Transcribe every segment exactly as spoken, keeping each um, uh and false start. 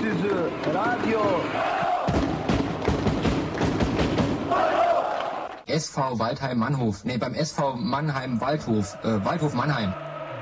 is uh, Radio. S V Waldheim Mannhof. Ne, beim S V Mannheim Waldhof. Äh, Waldhof Mannheim.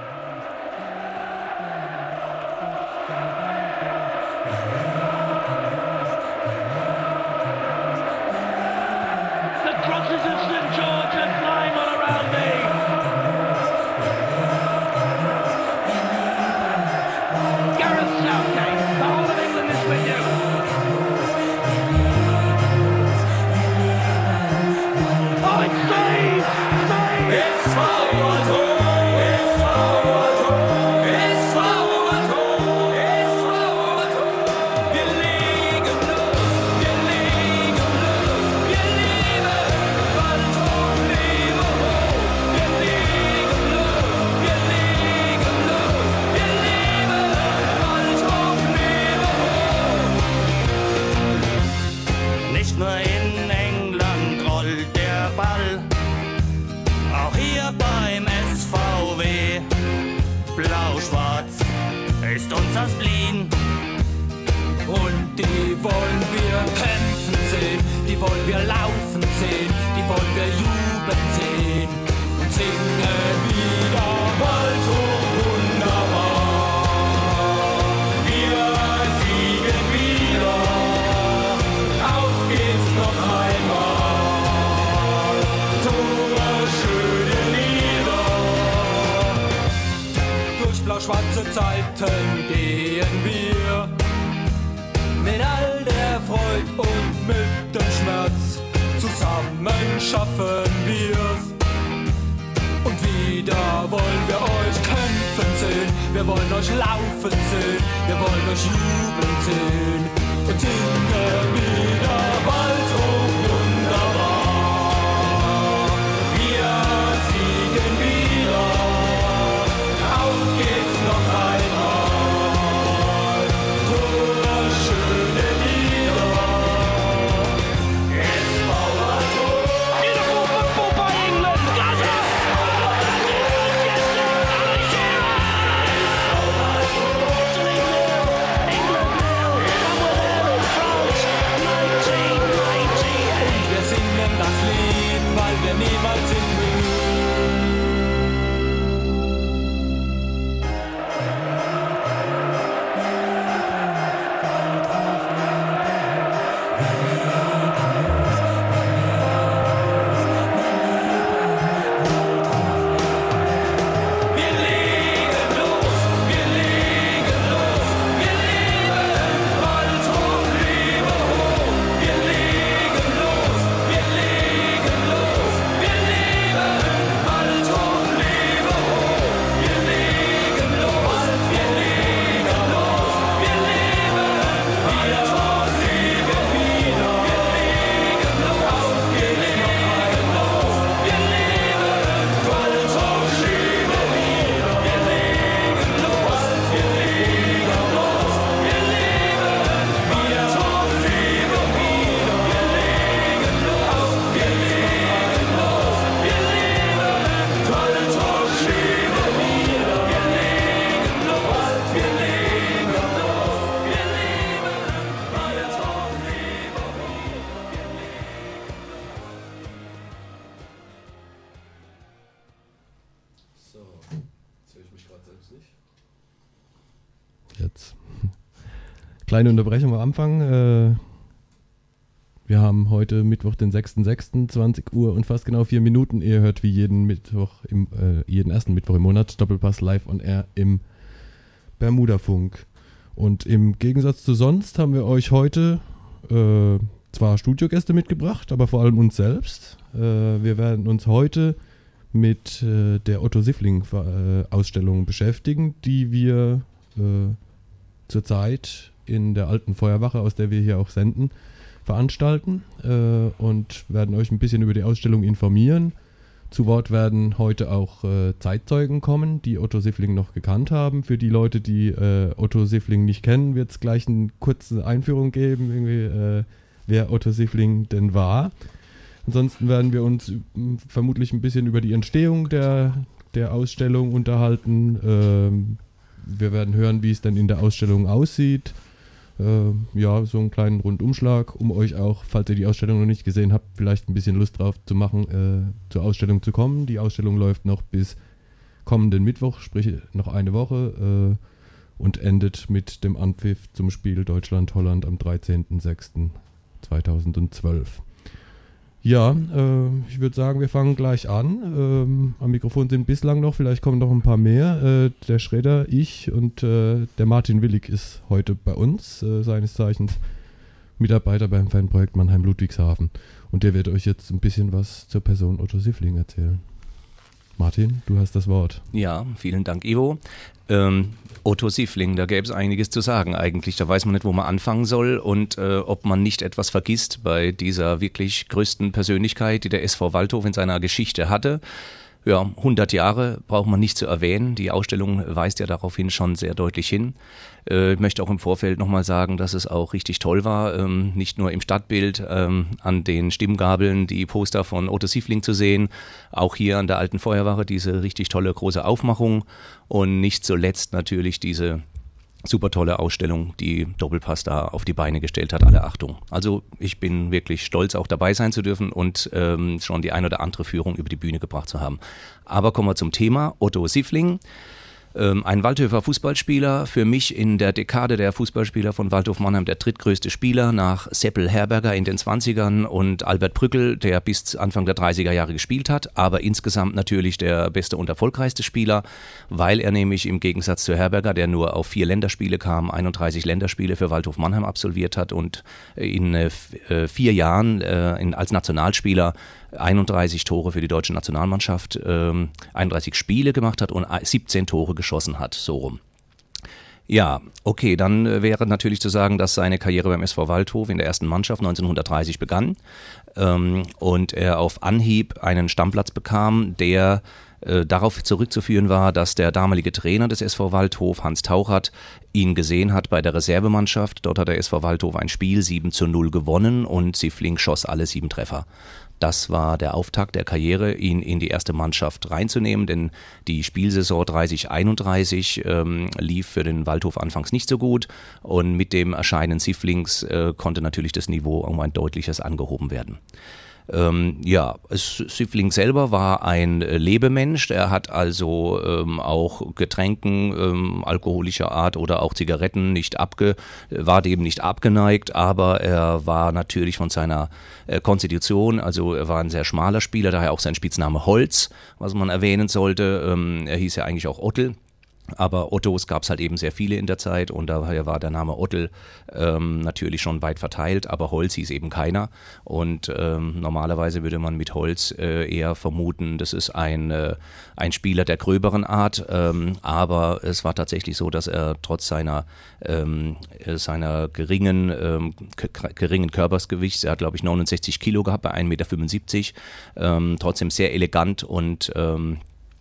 Schwarze Zeiten gehen wir mit all der Freude und mit dem Schmerz. Zusammen schaffen wir's. Und wieder wollen wir euch kämpfen sehen. Wir wollen euch laufen sehen. Wir wollen euch jubeln sehen. Und singen wieder Waldhof wunderbar. Wir siegen wieder. Auf geht's noch einmal. Tore, schöne Lieder. S V Waldhof. Beautiful football by England. Gaza. England nil. France nineteen ninety-eight. Wir singen das Lied, weil wir niemals in Jetzt. Kleine Unterbrechung am Anfang. Äh, wir haben heute Mittwoch, den sechster sechster zwanzig Uhr und fast genau vier Minuten. Ihr hört wie jeden Mittwoch, im, äh, jeden ersten Mittwoch im Monat Doppelpass live on air im Bermuda-Funk. Und im Gegensatz zu sonst haben wir euch heute äh, zwar Studiogäste mitgebracht, aber vor allem uns selbst. Äh, wir werden uns heute mit äh, der Otto Siffling-Ausstellung beschäftigen, die wir äh, zurzeit in der alten Feuerwache, aus der wir hier auch senden, veranstalten äh, und werden euch ein bisschen über die Ausstellung informieren. Zu Wort werden heute auch äh, Zeitzeugen kommen, die Otto Siffling noch gekannt haben. Für die Leute, die äh, Otto Siffling nicht kennen, wird es gleich eine kurze Einführung geben, irgendwie, äh, wer Otto Siffling denn war. Ansonsten werden wir uns m, vermutlich ein bisschen über die Entstehung der, der Ausstellung unterhalten. Ähm, wir werden hören, wie es dann in der Ausstellung aussieht. äh, ja, so einen kleinen Rundumschlag, um euch auch, falls ihr die Ausstellung noch nicht gesehen habt, vielleicht ein bisschen Lust drauf zu machen, äh, zur Ausstellung zu kommen. Die Ausstellung läuft noch bis kommenden Mittwoch, sprich noch eine Woche, äh, und endet mit dem Anpfiff zum Spiel Deutschland-Holland am dreizehnten sechsten zweitausendzwölf. Ja, äh, ich würde sagen, wir fangen gleich an. Ähm, am Mikrofon sind bislang noch, vielleicht kommen noch ein paar mehr. Äh, der Schredder, ich und äh, der Martin Willig ist heute bei uns, äh, seines Zeichens Mitarbeiter beim Fanprojekt Mannheim-Ludwigshafen. Und der wird euch jetzt ein bisschen was zur Person Otto Siffling erzählen. Martin, du hast das Wort. Ja, vielen Dank, Ivo. Ähm, Otto Siffling, da gäbe es einiges zu sagen eigentlich. Da weiß man nicht, wo man anfangen soll und äh, ob man nicht etwas vergisst bei dieser wirklich größten Persönlichkeit, die der S V Waldhof in seiner Geschichte hatte. Ja, hundert Jahre braucht man nicht zu erwähnen. Die Ausstellung weist ja daraufhin schon sehr deutlich hin. Äh, ich möchte auch im Vorfeld nochmal sagen, dass es auch richtig toll war, ähm, nicht nur im Stadtbild ähm, an den Stimmgabeln die Poster von Otto Siffling zu sehen, auch hier an der alten Feuerwache diese richtig tolle große Aufmachung und nicht zuletzt natürlich diese super tolle Ausstellung, die Doppelpass da auf die Beine gestellt hat, alle Achtung. Also ich bin wirklich stolz, auch dabei sein zu dürfen und ähm, schon die ein oder andere Führung über die Bühne gebracht zu haben. Aber kommen wir zum Thema Otto Siffling. Ähm, ein Waldhofer Fußballspieler, für mich in der Dekade der Fußballspieler von Waldhof Mannheim der drittgrößte Spieler nach Seppel Herberger in den zwanzigern und Albert Brückel, der bis Anfang der dreißiger Jahre gespielt hat, aber insgesamt natürlich der beste und erfolgreichste Spieler, weil er nämlich im Gegensatz zu Herberger, der nur auf vier Länderspiele kam, einunddreißig Länderspiele für Waldhof Mannheim absolviert hat und in äh, vier Jahren äh, in, als Nationalspieler einunddreißig Tore für die deutsche Nationalmannschaft, ähm, einunddreißig Spiele gemacht hat und siebzehn Tore geschossen hat, so rum. Ja, okay, dann wäre natürlich zu sagen, dass seine Karriere beim S V Waldhof in der ersten Mannschaft neunzehnhundertdreißig begann ähm, und er auf Anhieb einen Stammplatz bekam, der äh, darauf zurückzuführen war, dass der damalige Trainer des S V Waldhof, Hans Tauchert, ihn gesehen hat bei der Reservemannschaft. Dort hat der S V Waldhof ein Spiel sieben zu null gewonnen und Siffling schoss alle sieben Treffer. Das war der Auftakt der Karriere, ihn in die erste Mannschaft reinzunehmen, denn die Spielsaison dreißig einunddreißig ähm, lief für den Waldhof anfangs nicht so gut und mit dem Erscheinen Sifflings äh, konnte natürlich das Niveau um ein deutliches angehoben werden. Ähm, ja, Siffling selber war ein Lebemensch, er hat also ähm, auch Getränken ähm, alkoholischer Art oder auch Zigaretten nicht abge, war dem nicht abgeneigt, aber er war natürlich von seiner äh, Konstitution, also er war ein sehr schmaler Spieler, daher auch sein Spitzname Holz, was man erwähnen sollte, ähm, er hieß ja eigentlich auch Ottel. Aber Ottos gab es halt eben sehr viele in der Zeit und daher war der Name Ottel ähm, natürlich schon weit verteilt, aber Holz hieß eben keiner und ähm, normalerweise würde man mit Holz äh, eher vermuten, das ist ein, äh, ein Spieler der gröberen Art, ähm, aber es war tatsächlich so, dass er trotz seiner, ähm, seiner geringen, ähm, k- geringen Körpersgewichts, er hat glaube ich neunundsechzig Kilo gehabt bei ein Meter fünfundsiebzig, ähm, trotzdem sehr elegant und ähm,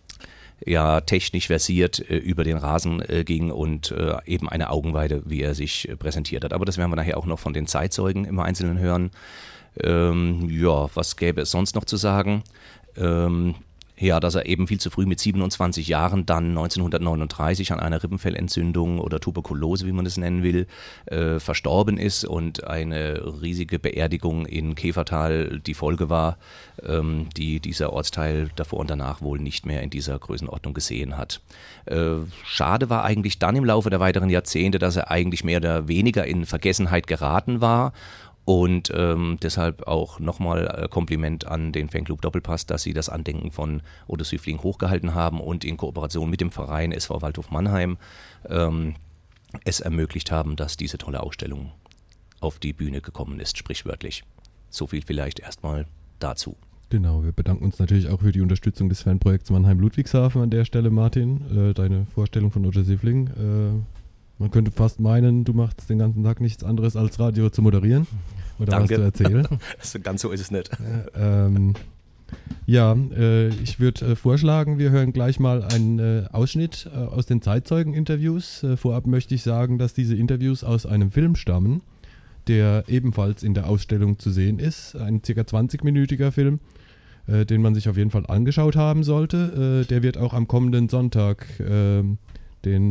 ja technisch versiert äh, über den Rasen äh, ging und äh, eben eine Augenweide, wie er sich äh, präsentiert hat. Aber das werden wir nachher auch noch von den Zeitzeugen im Einzelnen hören. Ähm, ja, was gäbe es sonst noch zu sagen? Ähm, ja, dass er eben viel zu früh mit siebenundzwanzig Jahren dann neunzehnhundertneununddreißig an einer Rippenfellentzündung oder Tuberkulose, wie man das nennen will, äh, verstorben ist und eine riesige Beerdigung in Käfertal die Folge war, ähm, die dieser Ortsteil davor und danach wohl nicht mehr in dieser Größenordnung gesehen hat. Äh, schade war eigentlich dann im Laufe der weiteren Jahrzehnte, dass er eigentlich mehr oder weniger in Vergessenheit geraten war. Und ähm, deshalb auch nochmal äh, Kompliment an den Fanclub Doppelpass, dass sie das Andenken von Otto Siffling hochgehalten haben und in Kooperation mit dem Verein S V Waldhof Mannheim ähm, es ermöglicht haben, dass diese tolle Ausstellung auf die Bühne gekommen ist, sprichwörtlich. So viel vielleicht erstmal dazu. Genau, wir bedanken uns natürlich auch für die Unterstützung des Fanprojekts Mannheim-Ludwigshafen an der Stelle, Martin. Äh, deine Vorstellung von Otto Siffling. Äh, man könnte fast meinen, du machst den ganzen Tag nichts anderes als Radio zu moderieren oder Danke. was zu erzählen. Ganz so ist es nicht. Äh, ähm, ja, äh, ich würde äh, vorschlagen, wir hören gleich mal einen äh, Ausschnitt äh, aus den Zeitzeugen-Interviews. Äh, vorab möchte ich sagen, dass diese Interviews aus einem Film stammen, der ebenfalls in der Ausstellung zu sehen ist. Ein ca. zwanzig-minütiger Film, äh, den man sich auf jeden Fall angeschaut haben sollte. Äh, der wird auch am kommenden Sonntag, äh, den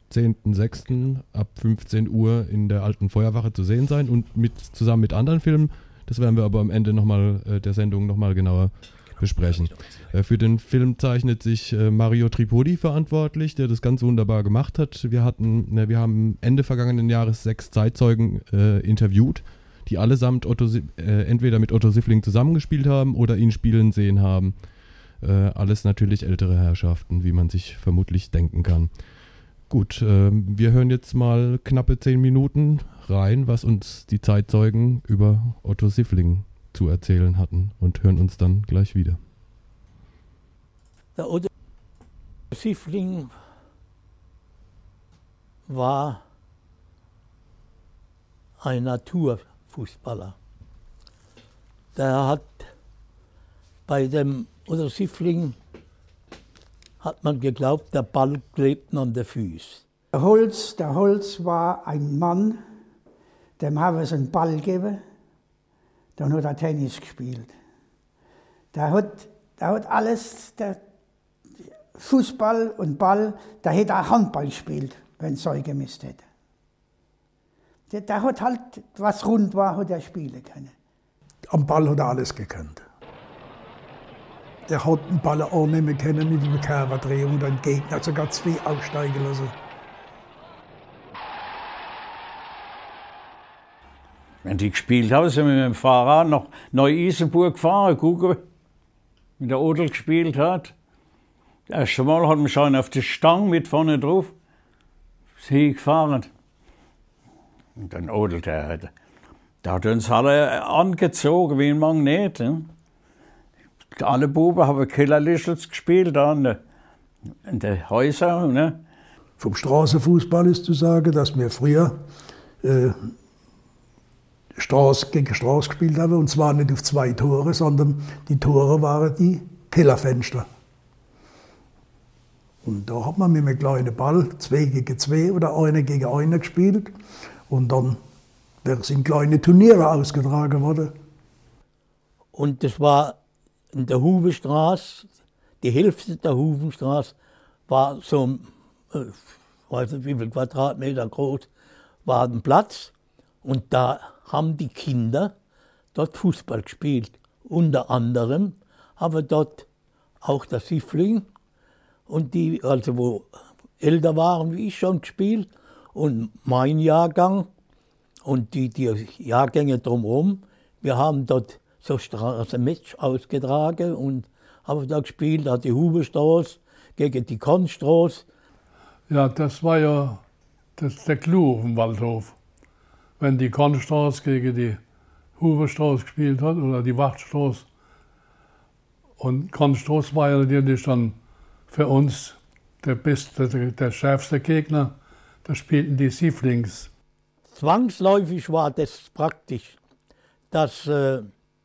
zehnten sechsten ab fünfzehn Uhr in der Alten Feuerwache zu sehen sein und mit, zusammen mit anderen Filmen. Das werden wir aber am Ende nochmal äh, der Sendung nochmal genauer besprechen. Äh, für den Film zeichnet sich äh, Mario Tripodi verantwortlich, der das ganz wunderbar gemacht hat. Wir hatten, ne, wir haben Ende vergangenen Jahres sechs Zeitzeugen äh, interviewt, die allesamt Otto, äh, entweder mit Otto Siffling zusammengespielt haben oder ihn spielen sehen haben. Äh, alles natürlich ältere Herrschaften, wie man sich vermutlich denken kann. Gut, äh, wir hören jetzt mal knappe zehn Minuten rein, was uns die Zeitzeugen über Otto Siffling zu erzählen hatten und hören uns dann gleich wieder. Der Otto Siffling war ein Naturfußballer. Der hat bei dem Otto Siffling hat man geglaubt, der Ball klebt an den Füßen. Der Holz, der Holz war ein Mann, dem haben wir einen Ball gegeben, dann hat er Tennis gespielt. Der hat, der hat alles, der Fußball und Ball, der hätte auch Handball gespielt, wenn es so gemisst hätte. Der, der hat halt, was rund war, hat er spielen können. Am Ball hat er alles gekannt. Der hat den Ball auch nicht mehr können mit einer Kerberdrehung und den Gegner sogar zwei aussteigen lassen. Wenn die gespielt haben, sind wir mit dem Fahrrad nach Neu-Isenburg gefahren, gucken, wie der Odel gespielt hat. Das erste Mal hat man schon auf die Stange mit vorne drauf sie gefahren. Und dann Odel, der hat, der hat uns alle angezogen wie ein Magnet. Ne? Alle Buben haben Killerlischels gespielt an in den Häusern. Ne? Vom Straßenfußball ist zu sagen, dass wir früher äh, Straße gegen Straße gespielt haben. Und zwar nicht auf zwei Tore, sondern die Tore waren die Kellerfenster. Und da hat man mit einem kleinen Ball zwei gegen zwei oder einer gegen einen gespielt. Und dann sind kleine Turniere ausgetragen worden. Und das war in der Hubenstraße, die Hälfte der Hubenstraße war so, ich weiß nicht wie viel Quadratmeter groß, war ein Platz. Und da haben die Kinder dort Fußball gespielt. Unter anderem haben dort auch der Siffling und die, also wo älter waren wie ich, schon gespielt. Und mein Jahrgang und die, die Jahrgänge drumherum, wir haben dort so Straßenmatch ausgetragen und haben da gespielt, da die Hubenstraße gegen die Kornstraße. Ja, das war ja das, der Clou auf dem Waldhof. Wenn die Kornstraße gegen die Hubenstraße gespielt hat oder die Wachtstraße. Und Kornstraße war ja natürlich dann für uns der beste, der, der schärfste Gegner. Da spielten die Sifflings. Zwangsläufig war das praktisch, dass äh,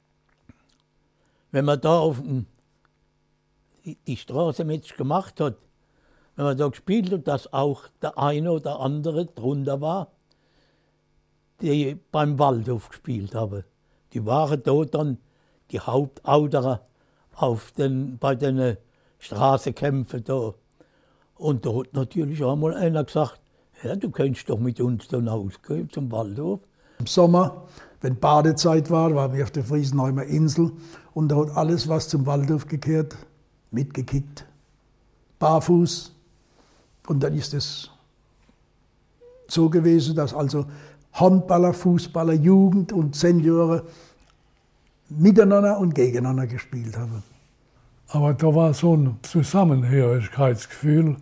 wenn man da auf den, die, die Straßenmatch gemacht hat, wenn man da gespielt hat, dass auch der eine oder andere drunter war, die beim Waldhof gespielt haben. Die waren da dann die Hauptautoren auf den, bei den Straßenkämpfen da. Und da hat natürlich auch mal einer gesagt, ja, du kannst doch mit uns dann ausgehen zum Waldhof. Im Sommer, wenn Badezeit war, waren wir auf der Friesenheimer Insel und da hat alles, was zum Waldhof gekehrt, mitgekickt. Barfuß. Und dann ist es so gewesen, dass also Handballer, Fußballer, Jugend und Senioren miteinander und gegeneinander gespielt haben. Aber da war so ein Zusammenhörigkeitsgefühl,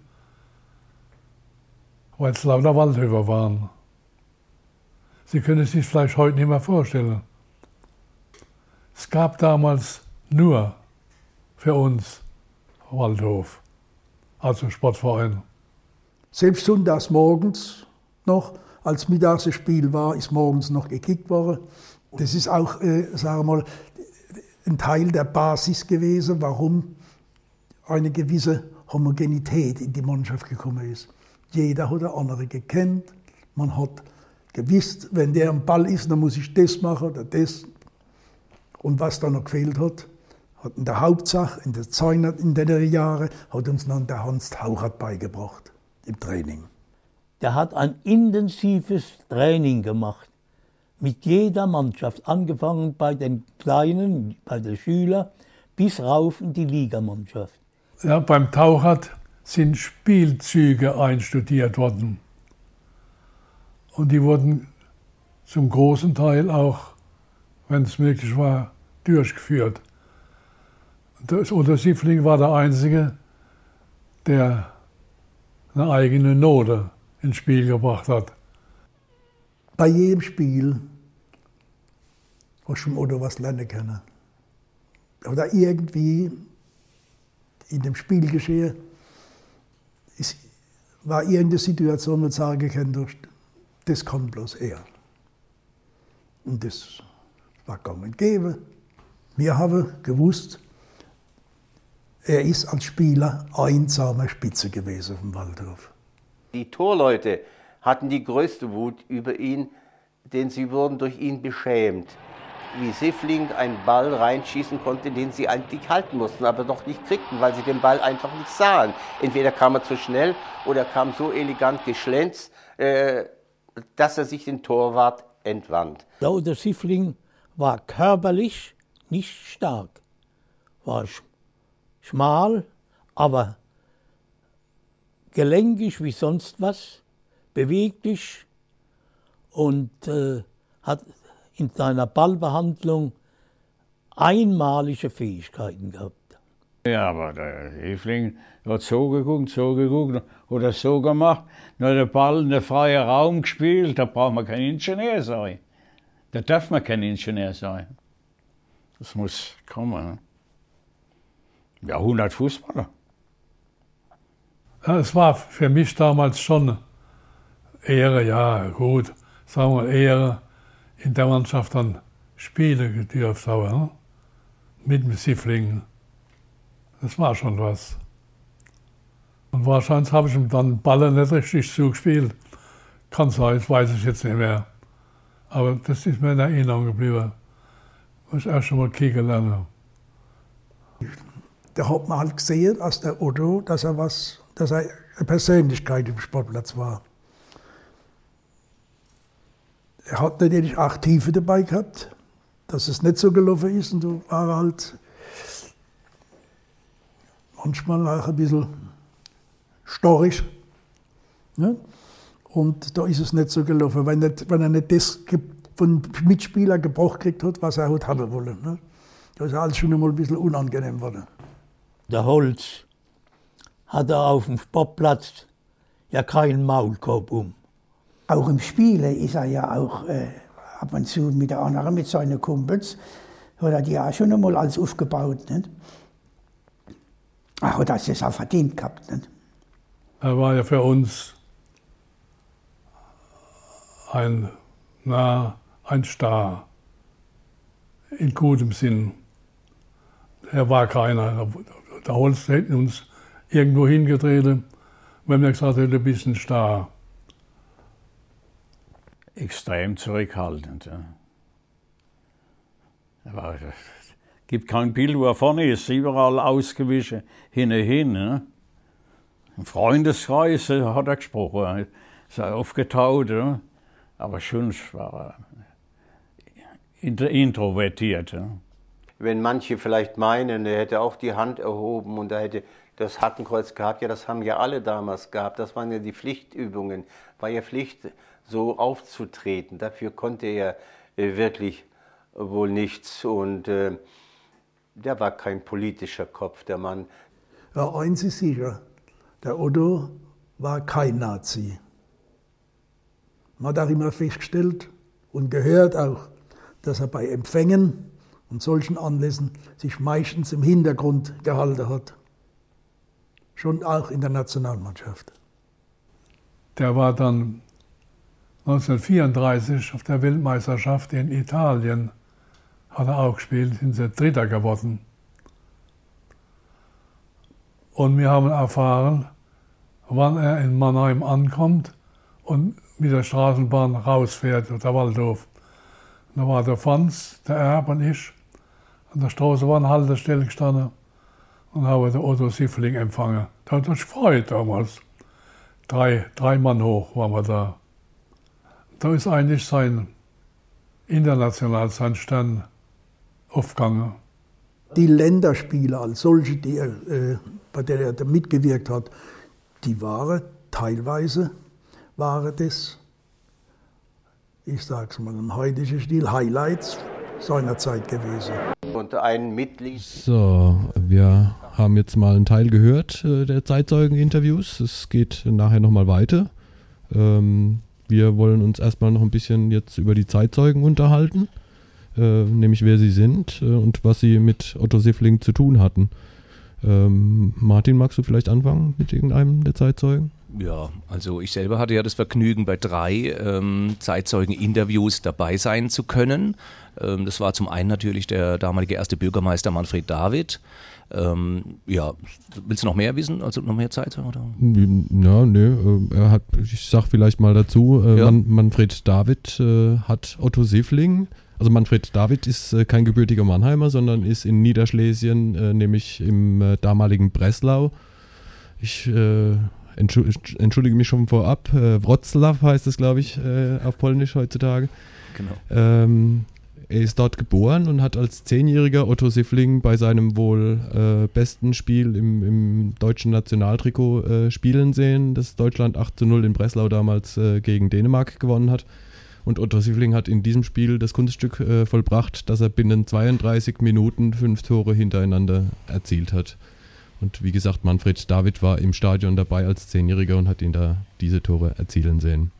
weil es lauter Waldhöfer waren. Sie können es sich vielleicht heute nicht mehr vorstellen. Es gab damals nur für uns Waldhof, also Sportverein. Selbst sonntags morgens noch, als mittags ein Spiel war, ist morgens noch gekickt worden. Das ist auch, äh, sagen wir mal, ein Teil der Basis gewesen, warum eine gewisse Homogenität in die Mannschaft gekommen ist. Jeder hat den anderen gekannt, man hat gewusst, wenn der am Ball ist, dann muss ich das machen oder das. Und was da noch gefehlt hat, hat in der Hauptsache, in den in den Jahren, hat uns dann der Hans Tauchert beigebracht im Training. der hat ein intensives Training gemacht. Mit jeder Mannschaft, angefangen bei den Kleinen, bei den Schülern, bis rauf in die Ligamannschaft. Ja, beim Tauchert sind Spielzüge einstudiert worden. Und die wurden zum großen Teil auch, wenn es möglich war, durchgeführt. Das Otto Siffling war der Einzige, der eine eigene Note ins Spiel gebracht hat. Bei jedem Spiel hast du vom Otto was lernen können. Oder irgendwie in dem Spielgeschehen ist, war irgendeine Situation, wo du sagen kannst, das kann bloß er. Und das war gang und gäbe. Wir haben gewusst, er ist als Spieler einsame Spitze gewesen vom Waldhof. Die Torleute hatten die größte Wut über ihn, denn sie wurden durch ihn beschämt. Wie Siffling einen Ball reinschießen konnte, den sie eigentlich halten mussten, aber doch nicht kriegten, weil sie den Ball einfach nicht sahen. Entweder kam er zu schnell oder kam so elegant geschlänzt, äh, dass er sich den Torwart entwand. Der Otto Siffling war körperlich nicht stark, war sch schmal, aber gelenkig wie sonst was, beweglich und äh, hat in seiner Ballbehandlung einmalige Fähigkeiten gehabt. Ja, aber der Siffling hat so geguckt, so geguckt oder so gemacht. Nur der Ball in den freien Raum gespielt, da braucht man kein Ingenieur sein. Da darf man kein Ingenieur sein. Das muss kommen. Ja, hundert Fußballer. Ja, es war für mich damals schon Ehre, ja gut, sagen wir Ehre, in der Mannschaft dann Spiele gedürft habe, ne? Mit dem Siffling. Das war schon was. Und wahrscheinlich habe ich ihm dann Ball nicht richtig zugespielt. Kann sein, das weiß ich jetzt nicht mehr. Aber das ist mir in Erinnerung geblieben, was ich auch schon mal kennengelernt habe. Da hat man halt gesehen, als der Otto, dass er, was, dass er eine Persönlichkeit im Sportplatz war. Er hat natürlich auch Tiefe dabei gehabt, dass es nicht so gelaufen ist. Und da war er halt manchmal auch ein bisschen storrisch. Ne? Und da ist es nicht so gelaufen, wenn, nicht, wenn er nicht das von Mitspielern gebraucht gekriegt hat, was er halt haben wollte. Ne? Da ist alles schon einmal ein bisschen unangenehm geworden. Der Holz hatte auf dem Sportplatz ja keinen Maulkorb um. Auch im Spiele ist er ja auch äh, ab und zu mit der anderen, mit seinen Kumpels, hat er die auch schon einmal alles aufgebaut. Nicht? Ach, das ist auch verdient gehabt. Nicht? Er war ja für uns ein, na, ein Star, in gutem Sinn. Er war keiner. Der Holz hätte uns irgendwo hingetreten, wenn wir gesagt hätten, du bist ein Star. Extrem zurückhaltend. Ja. Aber es gibt kein Bild, wo er vorne ist, überall ausgewichen, hin und hin. Ne? Im Freundeskreis hat er gesprochen, ist er aufgetaut, ja? Aber schon war er introvertiert. Ja? Wenn manche vielleicht meinen, er hätte auch die Hand erhoben und er hätte das Hakenkreuz gehabt, ja, das haben ja alle damals gehabt, das waren ja die Pflichtübungen, war ja Pflicht, so aufzutreten. Dafür konnte er äh, wirklich wohl nichts und äh, der war kein politischer Kopf, der Mann. Ja, eins ist sicher, der Otto war kein Nazi. Man hat auch immer festgestellt und gehört auch, dass er bei Empfängen und solchen Anlässen sich meistens im Hintergrund gehalten hat. Schon auch in der Nationalmannschaft. Der war dann neunzehnhundertvierunddreißig auf der Weltmeisterschaft in Italien, hat er auch gespielt, sind sie Dritter geworden. Und wir haben erfahren, wann er in Mannheim ankommt und mit der Straßenbahn rausfährt, der Waldhof. Da war der Franz, der Erb und ich an der Straßenbahnhaltestelle gestanden und haben den Otto Siffling empfangen. Da hat er sich gefreut damals. drei, drei Mann hoch waren wir da. Da ist eigentlich sein international sein Stern aufgegangen. Die Länderspiele als solche, die er, äh, bei denen er da mitgewirkt hat, die waren teilweise, waren das, ich sage es mal im heutigen Stil, Highlights seiner Zeit gewesen. Und ein Mitglied. So, wir haben jetzt mal einen Teil gehört äh, der Zeitzeugen-Interviews. Es geht nachher nochmal weiter. Ähm, wir wollen uns erstmal noch ein bisschen jetzt über die Zeitzeugen unterhalten, äh, nämlich wer sie sind äh, und was sie mit Otto Siffling zu tun hatten. Ähm, Martin, magst du vielleicht anfangen mit irgendeinem der Zeitzeugen? Ja, also ich selber hatte ja das Vergnügen, bei drei ähm, Zeitzeugen-Interviews dabei sein zu können. Ähm, das war zum einen natürlich der damalige erste Bürgermeister Manfred David. Ähm, ja, willst du noch mehr wissen? Also noch mehr Zeitzeugen? Oder? Ja, nee, er hat, ich sag vielleicht mal dazu, äh, Ja. Man, Manfred David äh, hat Otto Siffling, also Manfred David ist äh, kein gebürtiger Mannheimer, sondern ist in Niederschlesien, äh, nämlich im äh, damaligen Breslau. Ich äh, entschuldige mich schon vorab. Äh, Wrocław heißt es, glaube ich, äh, auf Polnisch heutzutage. Genau. Ähm, er ist dort geboren und hat als Zehnjähriger Otto Siffling bei seinem wohl äh, besten Spiel im, im deutschen Nationaltrikot äh, spielen sehen, das Deutschland acht zu null in Breslau damals äh, gegen Dänemark gewonnen hat. Und Otto Siffling hat in diesem Spiel das Kunststück äh, vollbracht, dass er binnen zweiunddreißig Minuten fünf Tore hintereinander erzielt hat. Und wie gesagt, Manfred David war im Stadion dabei als Zehnjähriger und hat ihn da diese Tore erzielen sehen.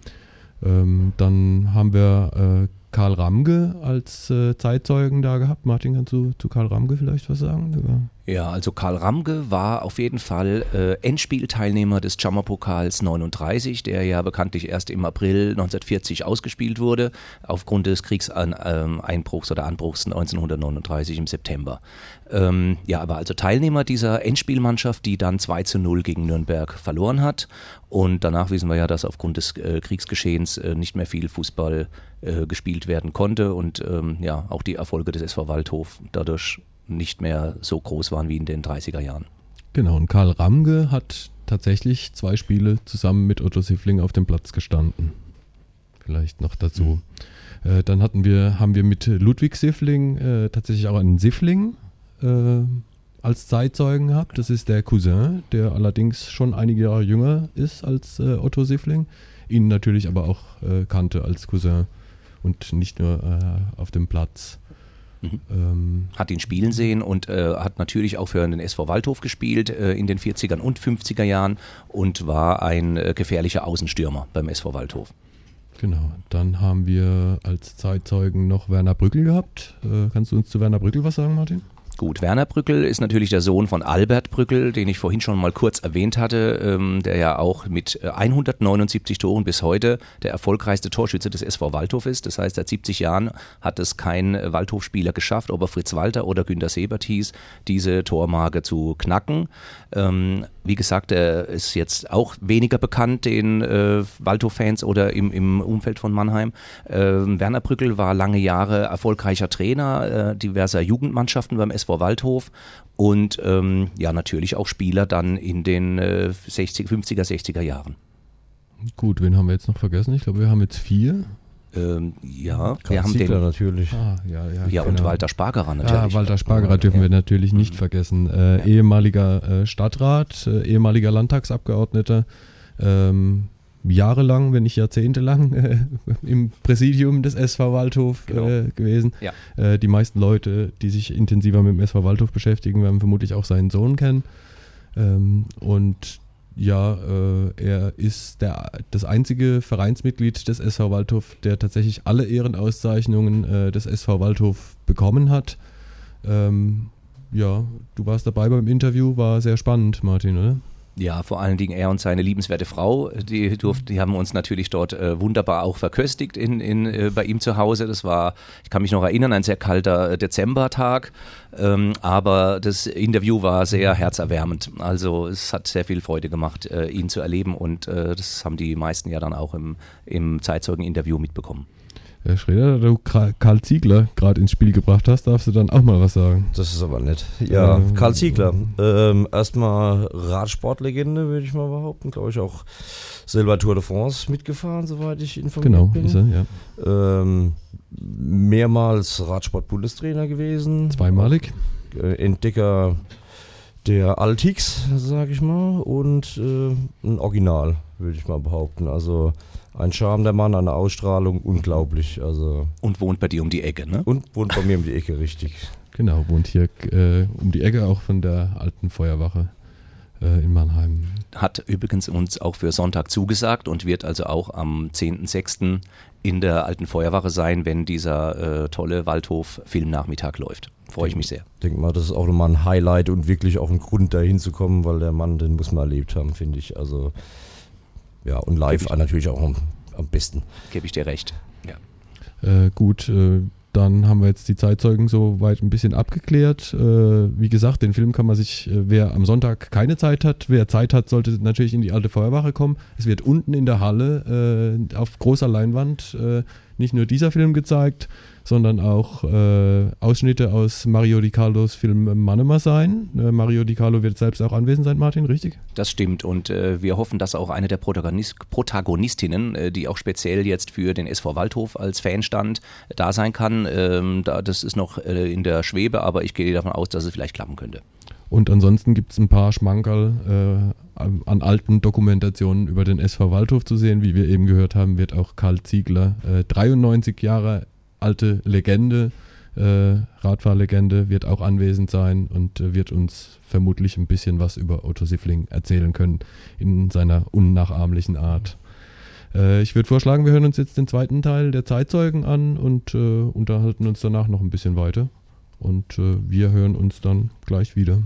Ähm, dann haben wir äh, Karl Ramge als äh, Zeitzeugen da gehabt. Martin, kannst du zu Karl Ramge vielleicht was sagen? Oder? Ja, also Karl Ramge war auf jeden Fall äh, Endspielteilnehmer des Jammerpokals neununddreißig, der ja bekanntlich erst im April neunzehnhundertvierzig ausgespielt wurde, aufgrund des Kriegseinbruchs oder Anbruchs neunzehnhundertneununddreißig im September. Ähm, ja, aber also Teilnehmer dieser Endspielmannschaft, die dann zwei zu null gegen Nürnberg verloren hat. Und danach wissen wir ja, dass aufgrund des äh, Kriegsgeschehens äh, nicht mehr viel Fußball äh, gespielt werden konnte und ähm, ja, auch die Erfolge des S V Waldhof dadurch nicht mehr so groß waren wie in den dreißiger Jahren. Genau, und Karl Ramge hat tatsächlich zwei Spiele zusammen mit Otto Siffling auf dem Platz gestanden. Vielleicht noch dazu. Mhm. Äh, dann hatten wir, haben wir mit Ludwig Siffling äh, tatsächlich auch einen Siffling äh, als Zeitzeugen gehabt. Das ist der Cousin, der allerdings schon einige Jahre jünger ist als äh, Otto Siffling, ihn natürlich aber auch äh, kannte als Cousin und nicht nur äh, auf dem Platz. Mhm. Ähm, hat ihn spielen sehen und äh, hat natürlich auch für den S V Waldhof gespielt äh, in den vierzigern und fünfziger Jahren und war ein äh, gefährlicher Außenstürmer beim S V Waldhof. Genau, dann haben wir als Zeitzeugen noch Werner Brückel gehabt. Äh, kannst du uns zu Werner Brückel was sagen, Martin? Gut, Werner Brückel ist natürlich der Sohn von Albert Brückel, den ich vorhin schon mal kurz erwähnt hatte, ähm, der ja auch mit hundertneunundsiebzig Toren bis heute der erfolgreichste Torschütze des S V Waldhof ist. Das heißt, seit siebzig Jahren hat es kein Waldhofspieler geschafft, ob er Fritz Walter oder Günter Siebert hieß, diese Tormarke zu knacken. Ähm, wie gesagt, er ist jetzt auch weniger bekannt den äh, Waldhof-Fans oder im, im Umfeld von Mannheim. Äh, Werner Brückel war lange Jahre erfolgreicher Trainer äh, diverser Jugendmannschaften beim S V Waldhof und ähm, ja natürlich auch Spieler dann in den äh, sechziger, fünfziger, sechziger Jahren. Gut, wen haben wir jetzt noch vergessen? Ich glaube, wir haben jetzt vier. Ähm, ja, Karl wir haben Ziegler den natürlich. Ah, ja, ja, ja genau. und Walter Spargerer natürlich. Ah, Walter Spargerer dürfen wir natürlich nicht vergessen. Äh, ja. Ehemaliger äh, Stadtrat, äh, ehemaliger Landtagsabgeordneter, ähm, jahrelang, wenn nicht jahrzehntelang äh, im Präsidium des S V Waldhof Genau. äh, gewesen. Ja. Äh, die meisten Leute, die sich intensiver mit dem S V Waldhof beschäftigen, werden vermutlich auch seinen Sohn kennen. Ähm, und ja, äh, er ist der, das einzige Vereinsmitglied des S V Waldhof, der tatsächlich alle Ehrenauszeichnungen äh, des S V Waldhof bekommen hat. Ähm, ja, du warst dabei beim Interview, war sehr spannend, Martin, oder? Ja, vor allen Dingen er und seine liebenswerte Frau, die durften, die haben uns natürlich dort äh, wunderbar auch verköstigt in, in, äh, bei ihm zu Hause. Das war, ich kann mich noch erinnern, ein sehr kalter äh, Dezembertag, ähm, aber das Interview war sehr herzerwärmend. Also es hat sehr viel Freude gemacht, äh, ihn zu erleben und äh, das haben die meisten ja dann auch im, im Zeitzeugen-Interview mitbekommen. Herr Schreder, da du Karl Ziegler gerade ins Spiel gebracht hast, darfst du dann auch mal was sagen. Das ist aber nett. Ja, ähm, Karl Ziegler. Ähm, erstmal Radsportlegende, würde ich mal behaupten. Glaube ich auch selber Tour de France mitgefahren, soweit ich informiert genau, bin. Genau, ist er, ja. Ähm, mehrmals Radsport-Bundestrainer gewesen. Zweimalig. Äh, Entdecker der Altix, sage ich mal. Und äh, ein Original, würde ich mal behaupten. Also ein Charme der Mann, eine Ausstrahlung, unglaublich. Also und wohnt bei dir um die Ecke, ne? Und wohnt bei mir um die Ecke, richtig. Genau, wohnt hier äh, um die Ecke auch von der alten Feuerwache äh, in Mannheim. Hat übrigens uns auch für Sonntag zugesagt und wird also auch am zehnten sechsten in der alten Feuerwache sein, wenn dieser äh, tolle Waldhof-Filmnachmittag läuft. Freue ich mich sehr. Ich denke mal, das ist auch nochmal ein Highlight und wirklich auch ein Grund, da hinzukommen, weil der Mann, den muss man erlebt haben, finde ich. Also ja, und live natürlich auch am, am besten. Gebe ich dir recht. Ja. Äh, gut, äh, dann haben wir jetzt die Zeitzeugen soweit ein bisschen abgeklärt. Äh, wie gesagt, den Film kann man sich, äh, wer am Sonntag keine Zeit hat, wer Zeit hat, sollte natürlich in die alte Feuerwache kommen. Es wird unten in der Halle äh, auf großer Leinwand äh, nicht nur dieser Film gezeigt, sondern auch äh, Ausschnitte aus Mario Di Carlos Film Mannemer sein. Äh, Mario Di Carlo wird selbst auch anwesend sein, Martin, richtig? Das stimmt und äh, wir hoffen, dass auch eine der Protagonist- Protagonistinnen, äh, die auch speziell jetzt für den S V Waldhof als Fan stand, da sein kann. Ähm, da, das ist noch äh, in der Schwebe, aber ich gehe davon aus, dass es vielleicht klappen könnte. Und ansonsten gibt es ein paar Schmankerl äh, an alten Dokumentationen über den S V Waldhof zu sehen. Wie wir eben gehört haben, wird auch Karl Ziegler, äh, dreiundneunzig Jahre alte Legende, äh, Radfahrlegende, wird auch anwesend sein und äh, wird uns vermutlich ein bisschen was über Otto Siffling erzählen können in seiner unnachahmlichen Art. Äh, ich würde vorschlagen, wir hören uns jetzt den zweiten Teil der Zeitzeugen an und äh, unterhalten uns danach noch ein bisschen weiter. Und äh, wir hören uns dann gleich wieder.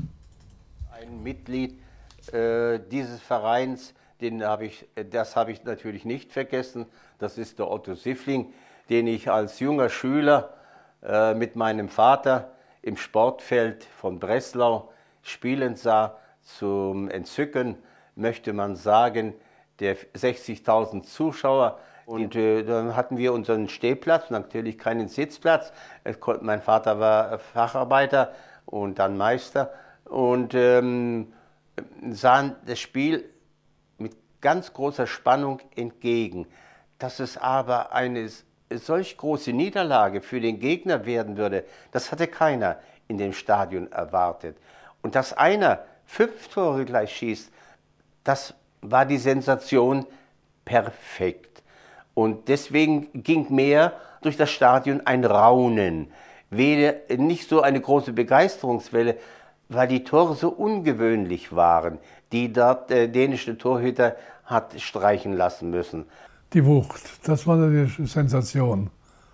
Ein Mitglied äh, dieses Vereins, den hab ich, das habe ich natürlich nicht vergessen, das ist der Otto Siffling, den ich als junger Schüler äh, mit meinem Vater im Sportfeld von Breslau spielen sah. Zum Entzücken möchte man sagen, der sechzigtausend Zuschauer. Und äh, dann hatten wir unseren Stehplatz, natürlich keinen Sitzplatz. Mein Vater war Facharbeiter und dann Meister und ähm, sahen das Spiel mit ganz großer Spannung entgegen. Dass es aber eine solch große Niederlage für den Gegner werden würde, das hatte keiner in dem Stadion erwartet. Und dass einer fünf Tore gleich schießt, das war die Sensation perfekt. Und deswegen ging mehr durch das Stadion ein Raunen, weder, nicht so eine große Begeisterungswelle, weil die Tore so ungewöhnlich waren, die dort der dänische Torhüter hat streichen lassen müssen. Die Wucht, das war die Sensation.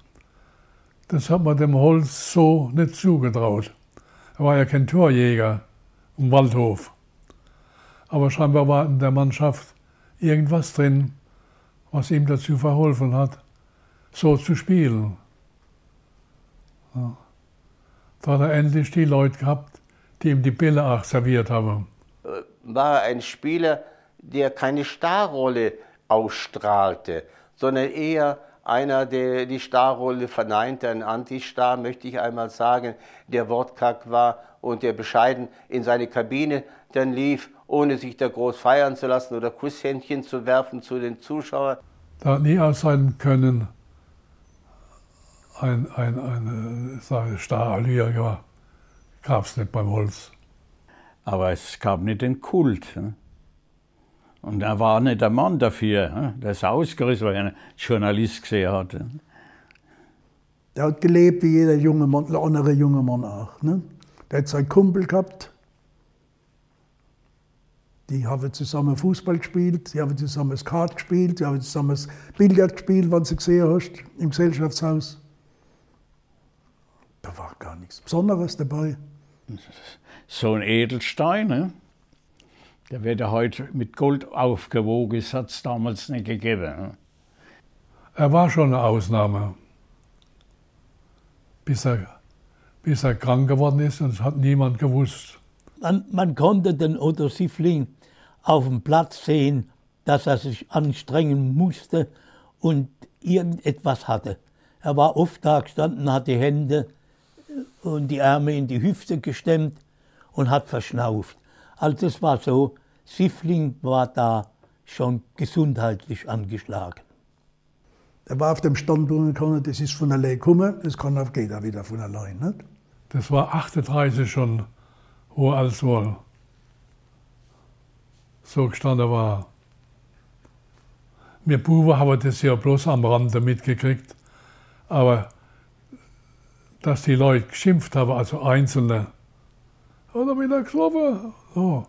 Das hat man dem Holz so nicht zugetraut. Er war ja kein Torjäger im Waldhof. Aber scheinbar war in der Mannschaft irgendwas drin, was ihm dazu verholfen hat, so zu spielen. Ja. Da hat er endlich die Leute gehabt, die ihm die Bälle auch serviert haben. War ein Spieler, der keine Starrolle ausstrahlte, sondern eher einer, der die Starrolle verneinte, ein Antistar, möchte ich einmal sagen, der wortkarg war und der bescheiden in seine Kabine dann lief, ohne sich da groß feiern zu lassen oder Kusshändchen zu werfen zu den Zuschauern. Da hat nie aus sein können, ein, ein, ein, ein Starallüre gab es nicht beim Holz. Aber es gab nicht den Kult. Und er war nicht der Mann dafür, der ist ausgerissen, weil er einen Journalist gesehen hatte. Der hat gelebt wie jeder junge Mann, der andere junge Mann auch. Ne? Der hat seinen Kumpel gehabt. Die haben zusammen Fußball gespielt, die haben zusammen Skat gespielt, die haben zusammen Billard gespielt, was du gesehen hast, im Gesellschaftshaus. Da war gar nichts Besonderes dabei. So ein Edelstein, ne? Der wird ja heute mit Gold aufgewogen, das hat es damals nicht gegeben. Ne? Er war schon eine Ausnahme, bis er, bis er krank geworden ist und es hat niemand gewusst. Man, man konnte den Otto Siffling auf dem Platz sehen, dass er sich anstrengen musste und irgendetwas hatte. Er war oft da gestanden, hat die Hände und die Ärmel in die Hüfte gestemmt und hat verschnauft. Also es war so, Siffling war da schon gesundheitlich angeschlagen. Er war auf dem Standpunkt gekommen, das ist von allein gekommen, das kann auch, geht auch wieder von allein. Nicht? Das war achtunddreißig schon, wo er alles wohl so gestanden war. Wir Buben haben das ja bloß am Rande mitgekriegt, aber dass die Leute geschimpft haben, also Einzelne, oder wieder getroffen, so,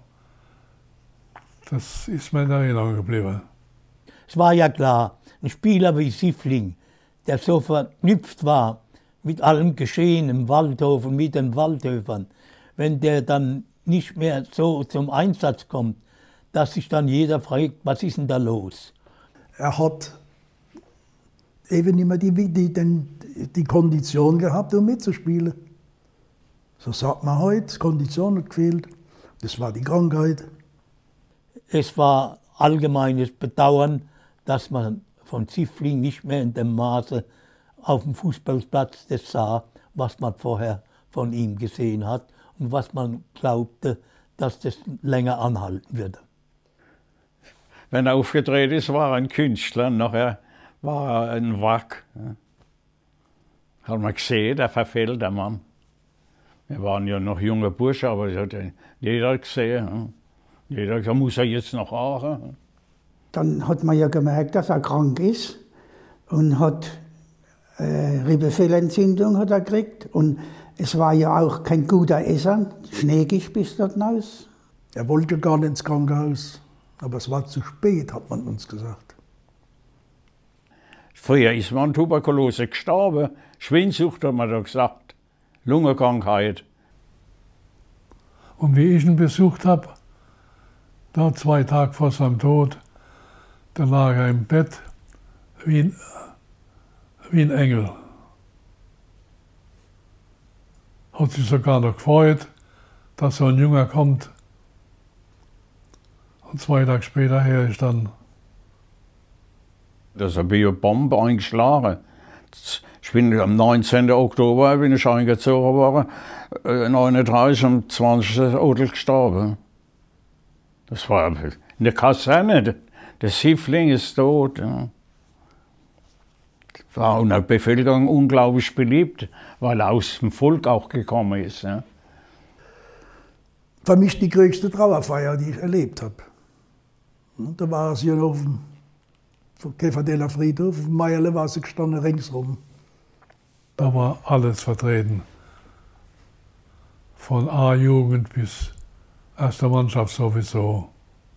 das ist mir in Erinnerung geblieben. Es war ja klar, ein Spieler wie Siffling, der so verknüpft war mit allem Geschehen im Waldhof und mit den Waldhöfern, wenn der dann nicht mehr so zum Einsatz kommt, dass sich dann jeder fragt, was ist denn da los? Er hat eben immer die, die, die, die Kondition gehabt, um mitzuspielen. So sagt man heute, Kondition hat gefehlt, das war die Krankheit. Es war allgemeines Bedauern, dass man von Siffling nicht mehr in dem Maße auf dem Fußballplatz das sah, was man vorher von ihm gesehen hat und was man glaubte, dass das länger anhalten würde. Wenn er aufgedreht ist, war er ein Künstler, nachher war er ein Wrack. Ja. Hat man gesehen, der verfehlt, der Mann. Wir waren ja noch junge Bursche, aber das hat ja jeder gesehen. Ja. Jeder gesagt, muss er jetzt noch aachen. Dann hat man ja gemerkt, dass er krank ist und hat äh, Rippenfellentzündung hat er gekriegt. Und es war ja auch kein guter Esser, schneeig bis dort hinaus. Er wollte gar nicht ins Krankenhaus, aber es war zu spät, hat man uns gesagt. Früher ist man an Tuberkulose gestorben, Schwindsucht hat man da gesagt, Lungenkrankheit. Und wie ich ihn besucht habe, da zwei Tage vor seinem Tod, da lag er im Bett wie ein, wie ein Engel. Hat sich sogar noch gefreut, dass so ein Junge kommt. Und zwei Tage später her ist dann. Das ist wie eine Bombe eingeschlagen. Ich bin am neunzehnten Oktober bin ich eingezogen worden, neununddreißig, am zwanzigsten April gestorben. Das war in der Kaserne. Der Siffling ist tot. Ja. War in der Bevölkerung unglaublich beliebt, weil er aus dem Volk auch gekommen ist. Ja. Für mich die größte Trauerfeier, die ich erlebt habe. Da war sie ja auf dem Käferdeller Friedhof, auf Meierle war sie gestanden, ringsrum. Da war alles vertreten. Von A-Jugend bis erster Mannschaft sowieso.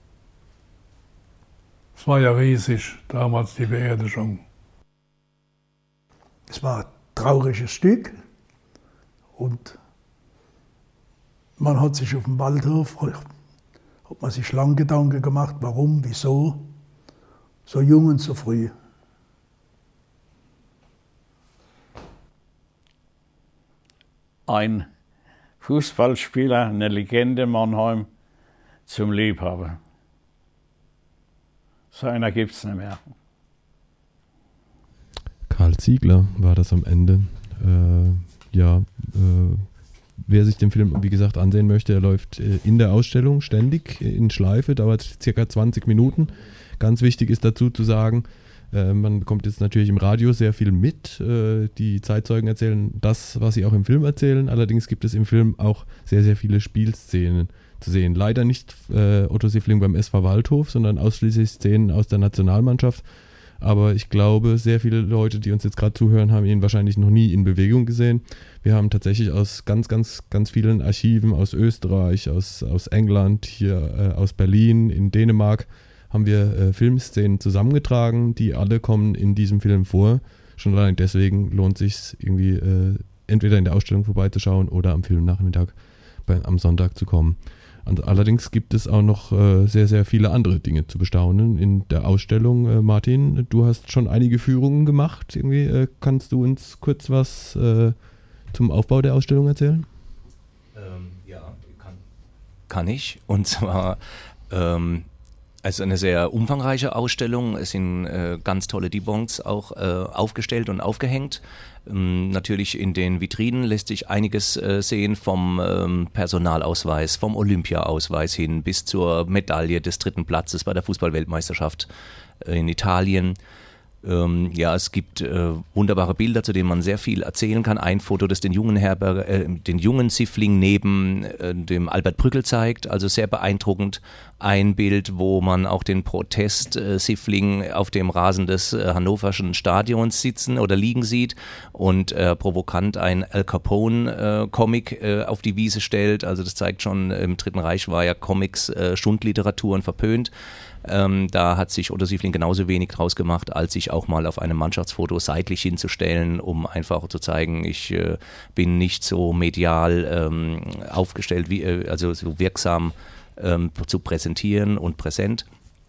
Es war ja riesig, damals die Beerdigung. Es war ein trauriges Stück und man hat sich auf dem Waldhof, hat man sich lang Gedanken gemacht, warum, wieso, so jung und so früh. Ein Fußballspieler, eine Legende Mannheim, zum Liebhaber. So einer gibt es nicht mehr. Karl Ziegler war das am Ende. Äh, ja, äh, wer sich den Film, wie gesagt, ansehen möchte, er läuft äh, in der Ausstellung ständig in Schleife, dauert circa zwanzig Minuten. Ganz wichtig ist dazu zu sagen, äh, man bekommt jetzt natürlich im Radio sehr viel mit. Äh, die Zeitzeugen erzählen das, was sie auch im Film erzählen. Allerdings gibt es im Film auch sehr, sehr viele Spielszenen zu sehen. Leider nicht äh, Otto Siffling beim S V Waldhof, sondern ausschließlich Szenen aus der Nationalmannschaft. Aber ich glaube, sehr viele Leute, die uns jetzt gerade zuhören, haben ihn wahrscheinlich noch nie in Bewegung gesehen. Wir haben tatsächlich aus ganz, ganz, ganz vielen Archiven aus Österreich, aus, aus England, hier äh, aus Berlin, in Dänemark, haben wir äh, Filmszenen zusammengetragen, die alle kommen in diesem Film vor. Schon allein deswegen lohnt es sich irgendwie äh, entweder in der Ausstellung vorbeizuschauen oder am Filmnachmittag bei, am Sonntag zu kommen. Und allerdings gibt es auch noch äh, sehr, sehr viele andere Dinge zu bestaunen in der Ausstellung. Äh, Martin, du hast schon einige Führungen gemacht. Irgendwie, äh, kannst du uns kurz was äh, zum Aufbau der Ausstellung erzählen? Ähm, ja, kann, kann ich. Und zwar ähm, Also eine sehr umfangreiche Ausstellung. Es sind äh, ganz tolle Debonks auch äh, aufgestellt und aufgehängt. Ähm, natürlich in den Vitrinen lässt sich einiges äh, sehen, vom ähm, Personalausweis, vom Olympiaausweis hin bis zur Medaille des dritten Platzes bei der Fußball-Weltmeisterschaft äh, in Italien. Ähm, ja, es gibt äh, wunderbare Bilder, zu denen man sehr viel erzählen kann. Ein Foto, das den jungen Herberger, äh, den jungen Siffling neben äh, dem Albert Brückel zeigt, also sehr beeindruckend. Ein Bild, wo man auch den Protest äh, Siffling auf dem Rasen des äh, hannoverschen Stadions sitzen oder liegen sieht und äh, provokant ein Al Capone äh, Comic äh, auf die Wiese stellt. Also das zeigt schon, im Dritten Reich war ja Comics äh, Stundliteraturen verpönt. Ähm, da hat sich Otto Siffling genauso wenig draus gemacht, als sich auch mal auf einem Mannschaftsfoto seitlich hinzustellen, um einfach zu zeigen, ich äh, bin nicht so medial ähm, aufgestellt, wie, äh, also so wirksam ähm, zu präsentieren und präsent.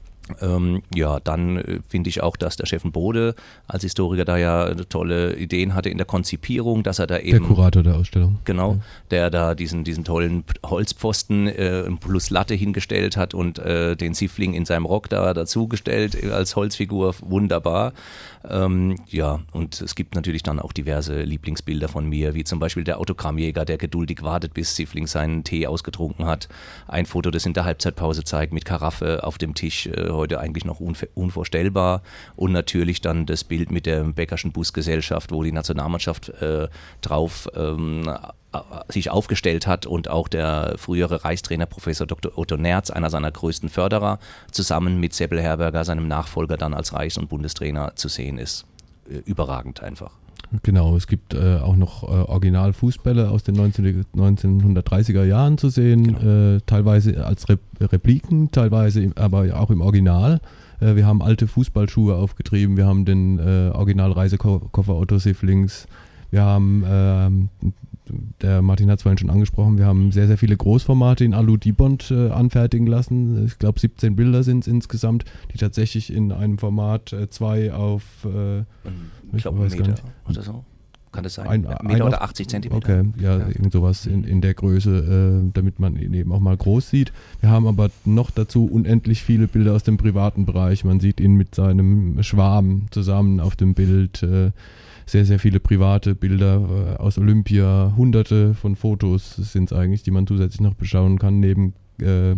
Ähm, ja, dann äh, finde ich auch, dass der Steffen Bode als Historiker da ja tolle Ideen hatte in der Konzipierung, dass er da eben... Der Kurator der Ausstellung. Genau, der da diesen, diesen tollen Holzpfosten äh, plus Latte hingestellt hat und äh, den Siffling in seinem Rock da dazugestellt äh, als Holzfigur, wunderbar. Ähm, ja, und es gibt natürlich dann auch diverse Lieblingsbilder von mir, wie zum Beispiel der Autogrammjäger, der geduldig wartet, bis Siffling seinen Tee ausgetrunken hat. Ein Foto, das in der Halbzeitpause zeigt, mit Karaffe auf dem Tisch, äh, heute eigentlich noch unver- unvorstellbar. Und natürlich dann das Bild mit der Beckerschen Busgesellschaft, wo die Nationalmannschaft äh, drauf ähm, sich aufgestellt hat und auch der frühere Reichstrainer Professor Doktor Otto Nerz, einer seiner größten Förderer, zusammen mit Seppel Herberger, seinem Nachfolger, dann als Reichs- und Bundestrainer zu sehen ist. Überragend einfach. Genau, es gibt äh, auch noch äh, Original-Fußbälle aus den neunzehnhundertdreißiger Jahren zu sehen, genau. äh, teilweise als Re- Repliken, teilweise im, aber auch im Original. Äh, wir haben alte Fußballschuhe aufgetrieben, wir haben den äh, Original-Reisekoffer Otto Sifflings, wir haben, äh, der Martin hat es vorhin schon angesprochen, wir haben sehr, sehr viele Großformate in Alu-Dibond äh, anfertigen lassen. Ich glaube siebzehn Bilder sind es insgesamt, die tatsächlich in einem Format äh, zwei auf äh, ich glaube einen Meter oder so. Kann das sein? Ein, Meter ein oder achtzig Zentimeter? Okay, ja, ja. Irgend sowas in, in der Größe, äh, damit man ihn eben auch mal groß sieht. Wir haben aber noch dazu unendlich viele Bilder aus dem privaten Bereich. Man sieht ihn mit seinem Schwarm zusammen auf dem Bild. Äh, sehr, sehr viele private Bilder äh, aus Olympia. Hunderte von Fotos sind es eigentlich, die man zusätzlich noch beschauen kann, neben äh,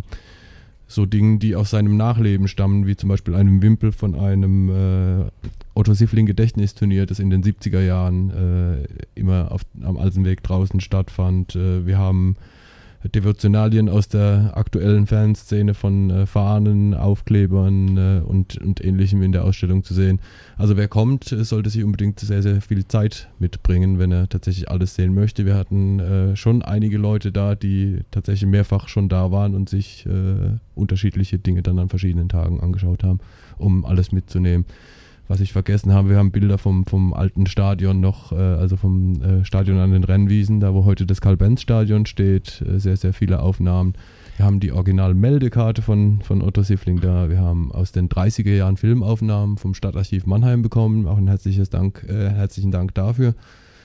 so Dingen, die aus seinem Nachleben stammen, wie zum Beispiel einem Wimpel von einem äh, Otto Siffling Gedächtnisturnier, das in den siebziger Jahren äh, immer auf, am Alsenweg draußen stattfand. Äh, wir haben Devotionalien aus der aktuellen Fanszene von äh, Fahnen, Aufklebern äh, und, und Ähnlichem in der Ausstellung zu sehen. Also wer kommt, sollte sich unbedingt sehr, sehr viel Zeit mitbringen, wenn er tatsächlich alles sehen möchte. Wir hatten äh, schon einige Leute da, die tatsächlich mehrfach schon da waren und sich äh, unterschiedliche Dinge dann an verschiedenen Tagen angeschaut haben, um alles mitzunehmen. Was ich vergessen habe, wir haben Bilder vom, vom alten Stadion noch, äh, also vom äh, Stadion an den Rennwiesen, da wo heute das Karl-Benz-Stadion steht, äh, sehr, sehr viele Aufnahmen. Wir haben die Original-Meldekarte von, von Otto Siffling da, wir haben aus den dreißiger Jahren Filmaufnahmen vom Stadtarchiv Mannheim bekommen, auch ein herzliches Dank, äh, herzlichen Dank dafür.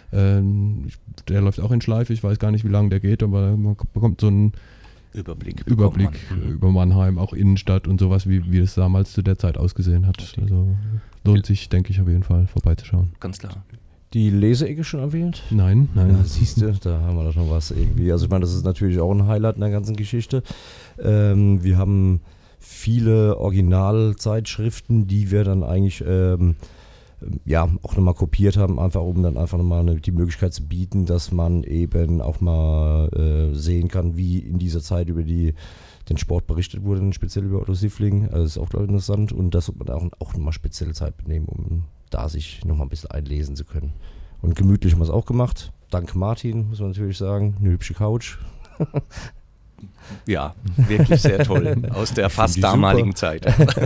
Ähm, der läuft auch in Schleife, ich weiß gar nicht, wie lange der geht, aber man bekommt so einen Überblick, Überblick man. über Mannheim, auch Innenstadt und sowas, wie, wie es damals zu der Zeit ausgesehen hat. Also lohnt sich, denke ich, auf jeden Fall vorbeizuschauen. Ganz klar. Die Leseecke schon erwähnt? Nein, nein. Ja, siehst du, da haben wir doch noch was irgendwie. Also ich meine, das ist natürlich auch ein Highlight in der ganzen Geschichte. Ähm, wir haben viele Originalzeitschriften, die wir dann eigentlich ähm, ja, auch nochmal kopiert haben, einfach um dann einfach nochmal eine, die Möglichkeit zu bieten, dass man eben auch mal äh, sehen kann, wie in dieser Zeit über die, den Sport berichtet wurde, speziell über Otto Siffling. Also das ist auch interessant und das wird man auch, auch nochmal spezielle Zeit benehmen, um da sich nochmal ein bisschen einlesen zu können. Und gemütlich haben wir es auch gemacht. Dank Martin, muss man natürlich sagen. Eine hübsche Couch. Ja, wirklich sehr toll. Aus der fast damaligen Zeit.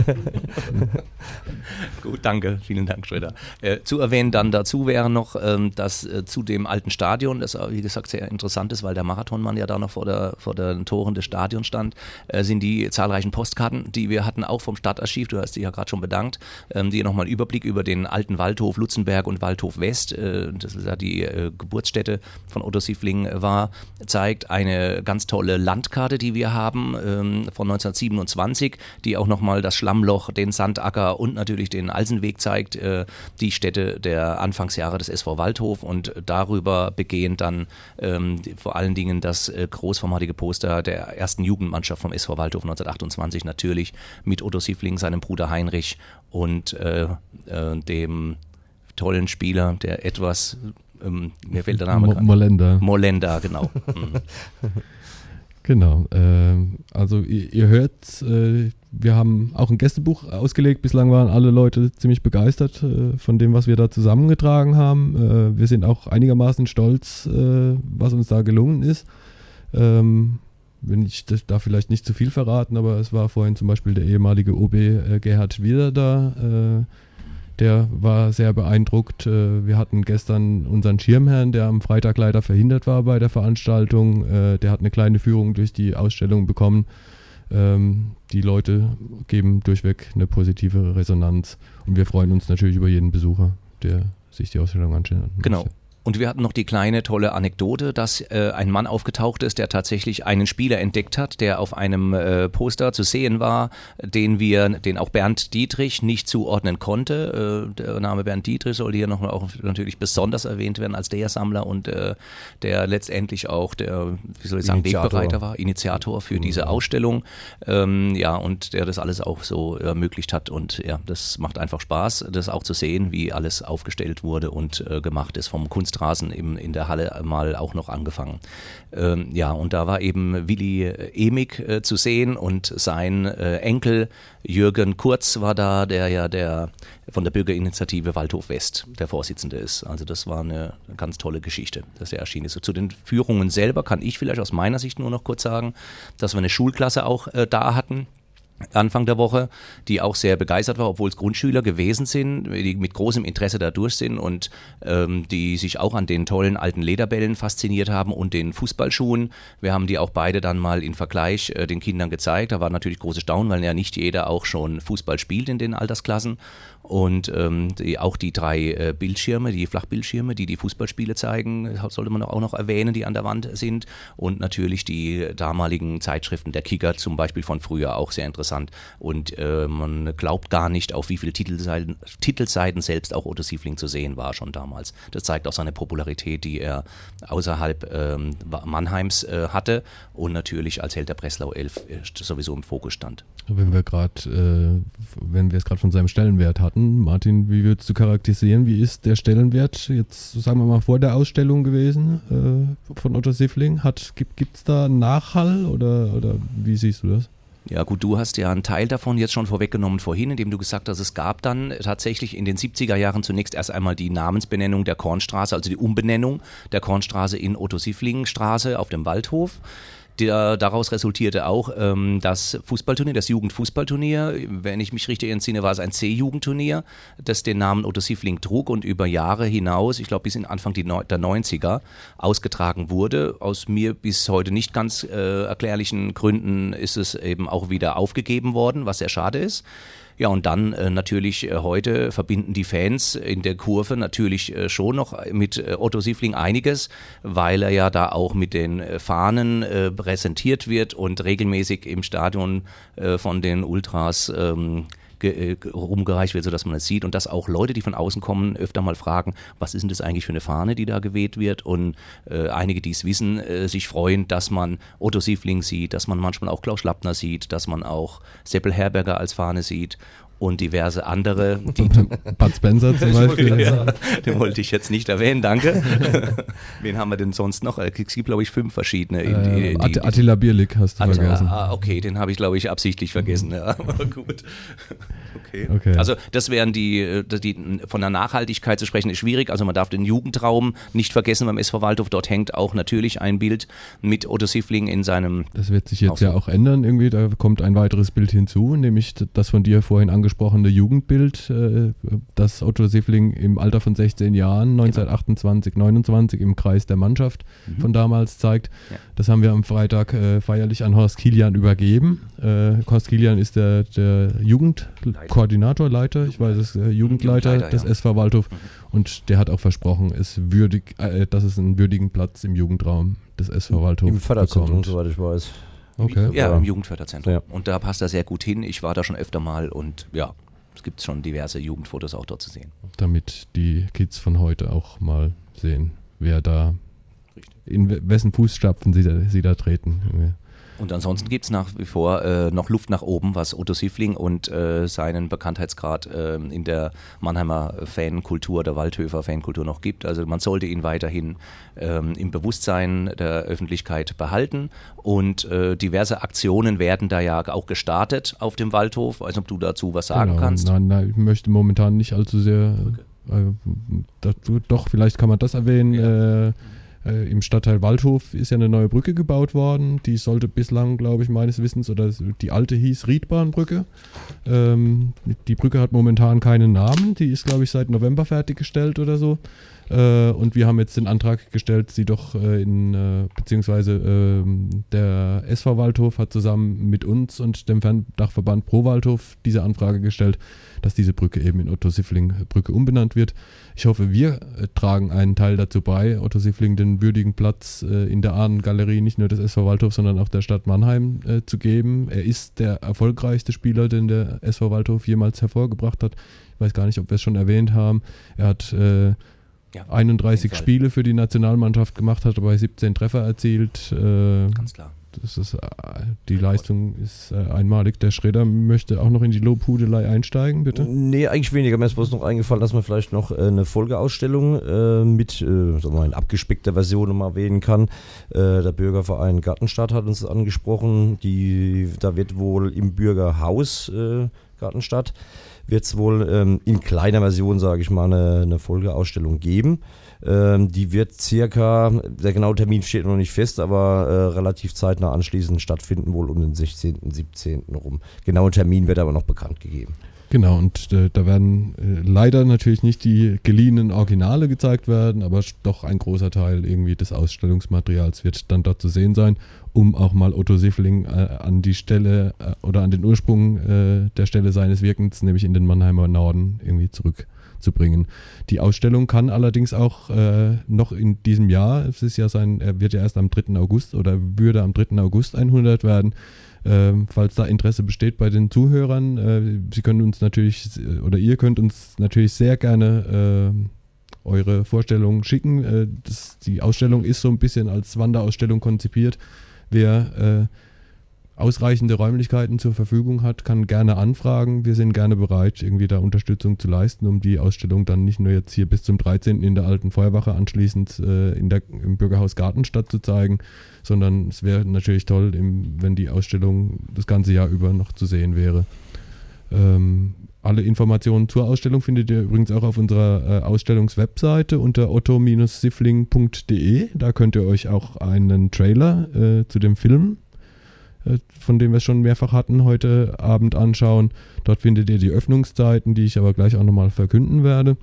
Gut, danke. Vielen Dank, Schröder. Äh, zu erwähnen dann dazu wäre noch, ähm, dass äh, zu dem alten Stadion, das wie gesagt sehr interessant ist, weil der Marathonmann ja da noch vor, der, vor den Toren des Stadions stand, äh, sind die zahlreichen Postkarten, die wir hatten, auch vom Stadtarchiv, du hast dich ja gerade schon bedankt, ähm, die nochmal einen Überblick über den alten Waldhof Lutzenberg und Waldhof West, äh, das ist ja die äh, Geburtsstätte von Otto Siffling war, zeigt. Eine ganz tolle Land Landkarte, die wir haben, ähm, von neunzehnhundertsiebenundzwanzig, die auch nochmal das Schlammloch, den Sandacker und natürlich den Alsenweg zeigt, äh, die Städte der Anfangsjahre des S V Waldhof und darüber begehend dann ähm, die, vor allen Dingen das äh, großformatige Poster der ersten Jugendmannschaft vom S V Waldhof neunzehnhundertachtundzwanzig, natürlich mit Otto Siffling, seinem Bruder Heinrich und äh, äh, dem tollen Spieler, der etwas, ähm, mir fällt der Name Mo- Molenda. Molenda, genau. Mhm. Genau, äh, also ihr, ihr hört, äh, wir haben auch ein Gästebuch ausgelegt, bislang waren alle Leute ziemlich begeistert äh, von dem, was wir da zusammengetragen haben. Äh, wir sind auch einigermaßen stolz, äh, was uns da gelungen ist. Ähm, wenn ich das, da vielleicht nicht zu viel verraten, aber es war vorhin zum Beispiel der ehemalige O B äh, Gerhard Wieder da, äh, der war sehr beeindruckt. Wir hatten gestern unseren Schirmherrn, der am Freitag leider verhindert war bei der Veranstaltung. Der hat eine kleine Führung durch die Ausstellung bekommen. Die Leute geben durchweg eine positive Resonanz. Und wir freuen uns natürlich über jeden Besucher, der sich die Ausstellung anschaut. Genau. Und wir hatten noch die kleine, tolle Anekdote, dass äh, ein Mann aufgetaucht ist, der tatsächlich einen Spieler entdeckt hat, der auf einem äh, Poster zu sehen war, den wir, den auch Bernd Dietrich nicht zuordnen konnte. Äh, der Name Bernd Dietrich sollte hier noch auch natürlich besonders erwähnt werden als der Sammler und äh, der letztendlich auch der, wie soll ich sagen, Initiator. Wegbereiter war, Initiator für diese Ausstellung. Ähm, ja, und der das alles auch so ermöglicht hat. Und ja, das macht einfach Spaß, das auch zu sehen, wie alles aufgestellt wurde und äh, gemacht ist vom Kunst Rasen im, in der Halle mal auch noch angefangen. Ähm, ja, und da war eben Willi Emig äh, zu sehen und sein äh, Enkel Jürgen Kurz war da, der ja der von der Bürgerinitiative Waldhof West der Vorsitzende ist. Also das war eine ganz tolle Geschichte, dass er erschienen ist. Zu den Führungen selber kann ich vielleicht aus meiner Sicht nur noch kurz sagen, dass wir eine Schulklasse auch äh, da hatten. Anfang der Woche, die auch sehr begeistert war, obwohl es Grundschüler gewesen sind, die mit großem Interesse da durch sind und ähm, die sich auch an den tollen alten Lederbällen fasziniert haben und den Fußballschuhen. Wir haben die auch beide dann mal in Vergleich äh, den Kindern gezeigt. Da war natürlich große Staunen, weil ja nicht jeder auch schon Fußball spielt in den Altersklassen. Und ähm, die, auch die drei äh, Bildschirme, die Flachbildschirme, die die Fußballspiele zeigen, sollte man auch noch erwähnen, die an der Wand sind. Und natürlich die damaligen Zeitschriften, der Kicker zum Beispiel von früher, auch sehr interessant. Und äh, man glaubt gar nicht, auf wie viele Titelseiten, Titelseiten selbst auch Otto Siffling zu sehen war schon damals. Das zeigt auch seine Popularität, die er außerhalb ähm, Mannheims äh, hatte und natürlich als Held der Breslau elf äh, sowieso im Fokus stand. Wenn wir gerade, äh, wenn wir es gerade von seinem Stellenwert hatten, Martin, wie würdest du charakterisieren? Wie ist der Stellenwert jetzt, sagen wir mal, vor der Ausstellung gewesen äh, von Otto Siffling? Hat, gibt es da einen Nachhall oder, oder wie siehst du das? Ja gut, du hast ja einen Teil davon jetzt schon vorweggenommen vorhin, indem du gesagt hast, es gab dann tatsächlich in den siebziger Jahren zunächst erst einmal die Namensbenennung der Kornstraße, also die Umbenennung der Kornstraße in Otto-Siffling-Straße auf dem Waldhof. Der, daraus resultierte auch ähm, das Fußballturnier, das Jugendfußballturnier. Wenn ich mich richtig entsinne, war es ein C-Jugendturnier, das den Namen Otto Siffling trug und über Jahre hinaus, ich glaube bis in Anfang die Neu- der neunziger, ausgetragen wurde. Aus mir bis heute nicht ganz äh, erklärlichen Gründen ist es eben auch wieder aufgegeben worden, was sehr schade ist. Ja, und dann äh, natürlich äh, heute verbinden die Fans in der Kurve natürlich äh, schon noch mit äh, Otto Siffling einiges, weil er ja da auch mit den äh, Fahnen äh, präsentiert wird und regelmäßig im Stadion äh, von den Ultras ähm, ge- äh, rumgereicht wird, sodass man es sieht und dass auch Leute, die von außen kommen, öfter mal fragen, was ist denn das eigentlich für eine Fahne, die da geweht wird, und äh, einige, die es wissen, äh, sich freuen, dass man Otto Siffling sieht, dass man manchmal auch Klaus Schlappner sieht, dass man auch Seppel Herberger als Fahne sieht und diverse andere. Die Bud Spencer zum Beispiel. Ja, den wollte ich jetzt nicht erwähnen, danke. Wen haben wir denn sonst noch? Es gibt, glaube ich, fünf verschiedene. Äh, die, die, Attila Bierlik hast du Attila, vergessen. Ah, okay, den habe ich, glaube ich, absichtlich vergessen. Ja, aber gut. Okay. Okay. Also das wären die, die, von der Nachhaltigkeit zu sprechen, ist schwierig. Also man darf den Jugendraum nicht vergessen beim S V Waldhof. Dort hängt auch natürlich ein Bild mit Otto Siffling in seinem... Das wird sich jetzt ja auch ändern irgendwie. Da kommt ein weiteres Bild hinzu, nämlich das von dir vorhin angesprochene Jugendbild, äh, das Otto Siffling im Alter von sechzehn Jahren, neunzehnhundertachtundzwanzig, neunundzwanzig im Kreis der Mannschaft mhm. von damals zeigt. Ja. Das haben wir am Freitag äh, feierlich an Horst Kilian übergeben. Äh, Horst Kilian ist der, der Jugendkoordinator, Leiter, ich weiß es, äh, Jugendleiter, Jugendleiter des ja. S V Waldhof mhm. und der hat auch versprochen, es würdig, äh, dass es einen würdigen Platz im Jugendraum des S V Waldhof Im Förderzentrum, soweit ich weiß. Okay. Ja, im Jugendförderzentrum. Ja. Und da passt er sehr gut hin. Ich war da schon öfter mal und ja, es gibt schon diverse Jugendfotos auch dort zu sehen. Damit die Kids von heute auch mal sehen, wer da, in wessen Fußstapfen sie da, sie da treten. Und ansonsten gibt es nach wie vor äh, noch Luft nach oben, was Otto Siffling und äh, seinen Bekanntheitsgrad äh, in der Mannheimer Fankultur, der Waldhöfer Fankultur noch gibt. Also man sollte ihn weiterhin ähm, im Bewusstsein der Öffentlichkeit behalten. Und äh, diverse Aktionen werden da ja auch gestartet auf dem Waldhof. Ich weiß nicht, ob du dazu was sagen genau. kannst. Nein, nein, ich möchte momentan nicht allzu sehr, okay. äh, das, doch, vielleicht kann man das erwähnen. Ja. Äh, Äh, Im Stadtteil Waldhof ist ja eine neue Brücke gebaut worden. Die sollte bislang, glaube ich, meines Wissens, oder die alte hieß Riedbahnbrücke. Ähm, die Brücke hat momentan keinen Namen. Die ist, glaube ich, seit November fertiggestellt oder so. Äh, und wir haben jetzt den Antrag gestellt, sie doch äh, in, äh, beziehungsweise äh, der S V Waldhof hat zusammen mit uns und dem Ferndachverband Pro Waldhof diese Anfrage gestellt, dass diese Brücke eben in Otto-Siffling-Brücke umbenannt wird. Ich hoffe, wir äh, tragen einen Teil dazu bei, Otto Siffling den würdigen Platz äh, in der Ahnengalerie nicht nur des S V Waldhof, sondern auch der Stadt Mannheim äh, zu geben. Er ist der erfolgreichste Spieler, den der S V Waldhof jemals hervorgebracht hat. Ich weiß gar nicht, ob wir es schon erwähnt haben. Er hat äh, ja, einunddreißig Spiele für die Nationalmannschaft gemacht, hat dabei siebzehn Treffer erzielt. Äh, Ganz klar. Das ist, die Leistung ist äh, einmalig. Der Schröder möchte auch noch in die Lobhudelei einsteigen, bitte? Nee, eigentlich weniger. Mir ist bloß noch eingefallen, dass man vielleicht noch äh, eine Folgeausstellung äh, mit äh, sagen wir mal, in abgespeckter Version mal erwähnen kann. Äh, der Bürgerverein Gartenstadt hat uns angesprochen. Die, da wird wohl im Bürgerhaus äh, Gartenstadt wird es wohl ähm, in kleiner Version, sage ich mal, eine, eine Folgeausstellung geben. Ähm, die wird circa, der genaue Termin steht noch nicht fest, aber äh, relativ zeitnah anschließend stattfinden, wohl um den sechzehnten, siebzehnten rum. Genauer Termin wird aber noch bekannt gegeben. Genau, und äh, da werden äh, leider natürlich nicht die geliehenen Originale gezeigt werden, aber doch ein großer Teil irgendwie des Ausstellungsmaterials wird dann dort zu sehen sein, um auch mal Otto Siffling äh, an die Stelle äh, oder an den Ursprung äh, der Stelle seines Wirkens, nämlich in den Mannheimer Norden, irgendwie zurückzubringen. Die Ausstellung kann allerdings auch äh, noch in diesem Jahr, es ist ja sein, er wird ja erst am dritten August oder würde am dritten August hundert werden, Ähm, falls da Interesse besteht bei den Zuhörern. Äh, Sie können uns natürlich, oder ihr könnt uns natürlich sehr gerne äh, eure Vorstellungen schicken. Äh, das, die Ausstellung ist so ein bisschen als Wanderausstellung konzipiert. Wer äh, ausreichende Räumlichkeiten zur Verfügung hat, kann gerne anfragen. Wir sind gerne bereit, irgendwie da Unterstützung zu leisten, um die Ausstellung dann nicht nur jetzt hier bis zum dreizehnten in der alten Feuerwache anschließend äh, in der, im Bürgerhaus Gartenstadt zu zeigen, sondern es wäre natürlich toll, im, wenn die Ausstellung das ganze Jahr über noch zu sehen wäre. Ähm, alle Informationen zur Ausstellung findet ihr übrigens auch auf unserer äh, Ausstellungswebseite unter otto siffling punkt de. Da könnt ihr euch auch einen Trailer äh, zu dem Film, äh, von dem wir es schon mehrfach hatten, heute Abend anschauen. Dort findet ihr die Öffnungszeiten, die ich aber gleich auch nochmal verkünden werde.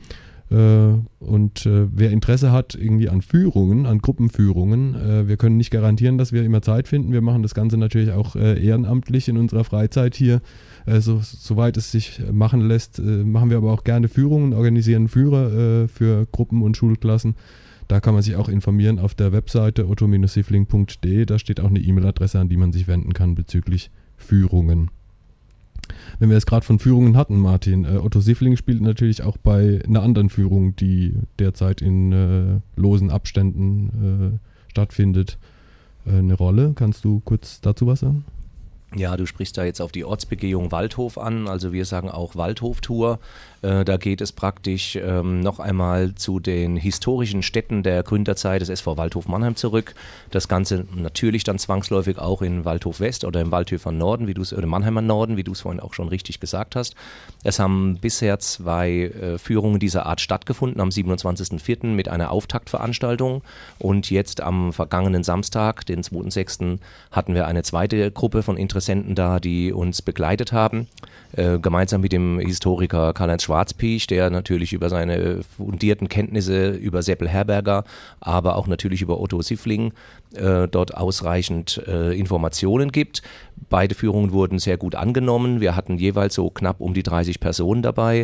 Und äh, wer Interesse hat irgendwie an Führungen, an Gruppenführungen, äh, wir können nicht garantieren, dass wir immer Zeit finden. Wir machen das Ganze natürlich auch äh, ehrenamtlich in unserer Freizeit hier. Äh, so, soweit es sich machen lässt, äh, machen wir aber auch gerne Führungen, organisieren Führer äh, für Gruppen und Schulklassen. Da kann man sich auch informieren auf der Webseite otto siffling punkt de. Da steht auch eine E-Mail-Adresse, an die man sich wenden kann bezüglich Führungen. Wenn wir es gerade von Führungen hatten, Martin, äh, Otto Siffling spielt natürlich auch bei einer anderen Führung, die derzeit in äh, losen Abständen äh, stattfindet, äh, eine Rolle. Kannst du kurz dazu was sagen? Ja, du sprichst da jetzt auf die Ortsbegehung Waldhof an, also wir sagen auch Waldhof-Tour. Äh, da geht es praktisch ähm, noch einmal zu den historischen Städten der Gründerzeit des S V Waldhof Mannheim zurück. Das Ganze natürlich dann zwangsläufig auch in Waldhof West oder im Waldhofer Norden, wie du es, oder Mannheimer Norden, wie du es vorhin auch schon richtig gesagt hast. Es haben bisher zwei äh, Führungen dieser Art stattgefunden, am siebenundzwanzigsten vierten mit einer Auftaktveranstaltung und jetzt am vergangenen Samstag, den zweiten sechsten hatten wir eine zweite Gruppe von Interessenten da, die uns begleitet haben, äh, gemeinsam mit dem Historiker Karl-Heinz Schwarzpiech, der natürlich über seine fundierten Kenntnisse über Seppel Herberger, aber auch natürlich über Otto Siffling äh, dort ausreichend äh, Informationen gibt. Beide Führungen wurden sehr gut angenommen. Wir hatten jeweils so knapp um die dreißig Personen dabei.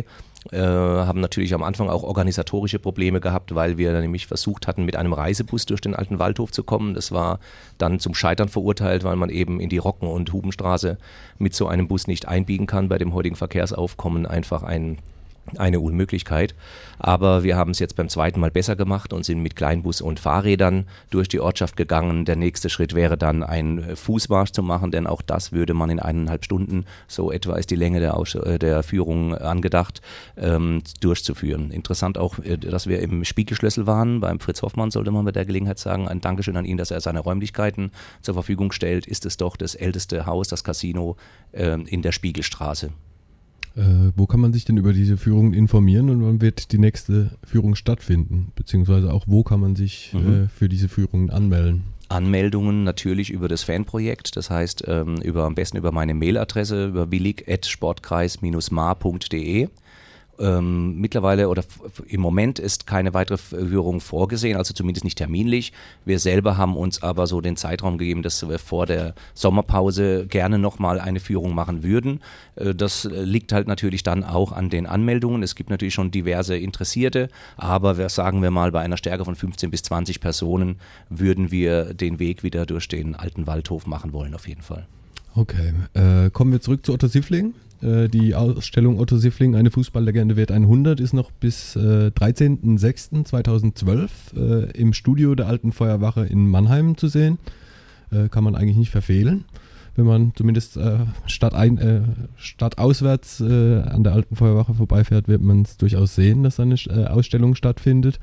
Äh, haben natürlich am Anfang auch organisatorische Probleme gehabt, weil wir nämlich versucht hatten, mit einem Reisebus durch den alten Waldhof zu kommen. Das war dann zum Scheitern verurteilt, weil man eben in die Rocken- und Hubenstraße mit so einem Bus nicht einbiegen kann. Bei dem heutigen Verkehrsaufkommen einfach ein eine Unmöglichkeit, aber wir haben es jetzt beim zweiten Mal besser gemacht und sind mit Kleinbus und Fahrrädern durch die Ortschaft gegangen. Der nächste Schritt wäre dann ein Fußmarsch zu machen, denn auch das würde man in eineinhalb Stunden, so etwa ist die Länge der, Aus- der Führung angedacht, ähm, durchzuführen. Interessant auch, dass wir im Spiegelschlüssel waren, beim Fritz Hoffmann sollte man bei der Gelegenheit sagen, ein Dankeschön an ihn, dass er seine Räumlichkeiten zur Verfügung stellt, ist es doch das älteste Haus, das Casino äh, in der Spiegelstraße. Äh, wo kann man sich denn über diese Führung informieren und wann wird die nächste Führung stattfinden? Beziehungsweise auch wo kann man sich mhm. äh, für diese Führungen anmelden? Anmeldungen natürlich über das Fanprojekt, das heißt ähm, über, am besten über meine Mailadresse, über willig at sportkreis dash mar punkt de. Ähm, mittlerweile oder f- im Moment ist keine weitere Führung vorgesehen, also zumindest nicht terminlich. Wir selber haben uns aber so den Zeitraum gegeben, dass wir vor der Sommerpause gerne nochmal eine Führung machen würden. Äh, das liegt halt natürlich dann auch an den Anmeldungen. Es gibt natürlich schon diverse Interessierte, aber wir, sagen wir mal, bei einer Stärke von fünfzehn bis zwanzig Personen würden wir den Weg wieder durch den alten Waldhof machen wollen, auf jeden Fall. Okay, äh, kommen wir zurück zu Otto Siffling. Äh, die Ausstellung Otto Siffling, eine Fußballlegende wird hundert, ist noch bis äh, dreizehnten sechsten zweitausendzwölf äh, im Studio der Alten Feuerwache in Mannheim zu sehen. Äh, kann man eigentlich nicht verfehlen. Wenn man zumindest äh, stadtein, äh, stadtauswärts äh, an der Alten Feuerwache vorbeifährt, wird man es durchaus sehen, dass eine äh, Ausstellung stattfindet.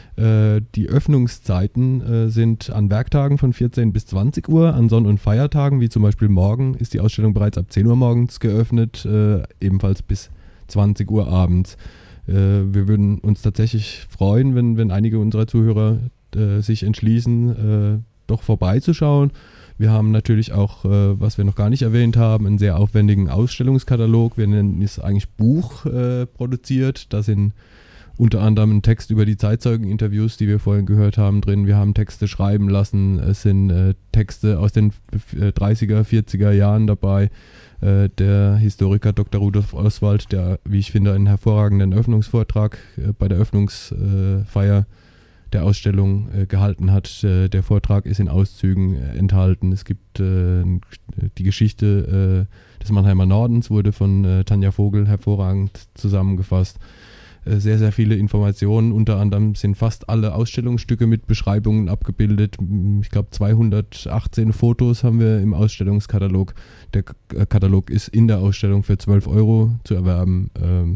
Die Öffnungszeiten äh, sind an Werktagen von vierzehn bis zwanzig Uhr, an Sonn- und Feiertagen, wie zum Beispiel morgen, ist die Ausstellung bereits ab zehn Uhr morgens geöffnet, äh, ebenfalls bis zwanzig Uhr abends. Äh, wir würden uns tatsächlich freuen, wenn, wenn einige unserer Zuhörer äh, sich entschließen, äh, doch vorbeizuschauen. Wir haben natürlich auch, äh, was wir noch gar nicht erwähnt haben, einen sehr aufwendigen Ausstellungskatalog. Wir nennen es eigentlich Buch äh, produziert. Da sind unter anderem ein Text über die Zeitzeugeninterviews, die wir vorhin gehört haben, drin. Wir haben Texte schreiben lassen. Es sind äh, Texte aus den dreißiger, vierziger Jahren dabei. Äh, der Historiker Doktor Rudolf Oswald, der, wie ich finde, einen hervorragenden Öffnungsvortrag äh, bei der Öffnungsfeier äh, der Ausstellung äh, gehalten hat. Äh, der Vortrag ist in Auszügen äh, enthalten. Es gibt äh, die Geschichte äh, des Mannheimer Nordens, wurde von äh, Tanja Vogel hervorragend zusammengefasst. Sehr, sehr viele Informationen, unter anderem sind fast alle Ausstellungsstücke mit Beschreibungen abgebildet. Ich glaube zweihundertachtzehn Fotos haben wir im Ausstellungskatalog. Der Katalog ist in der Ausstellung für zwölf Euro zu erwerben.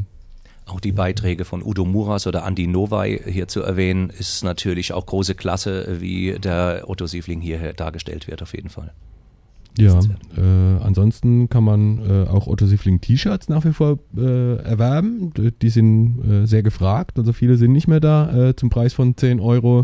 Auch die Beiträge von Udo Muras oder Andi Noway hier zu erwähnen, ist natürlich auch große Klasse, wie der Otto Siffling hier dargestellt wird, auf jeden Fall. Ja, äh, ansonsten kann man äh, auch Otto Siffling T-Shirts nach wie vor äh, erwerben. Die sind äh, sehr gefragt, also viele sind nicht mehr da. Äh, zum Preis von zehn Euro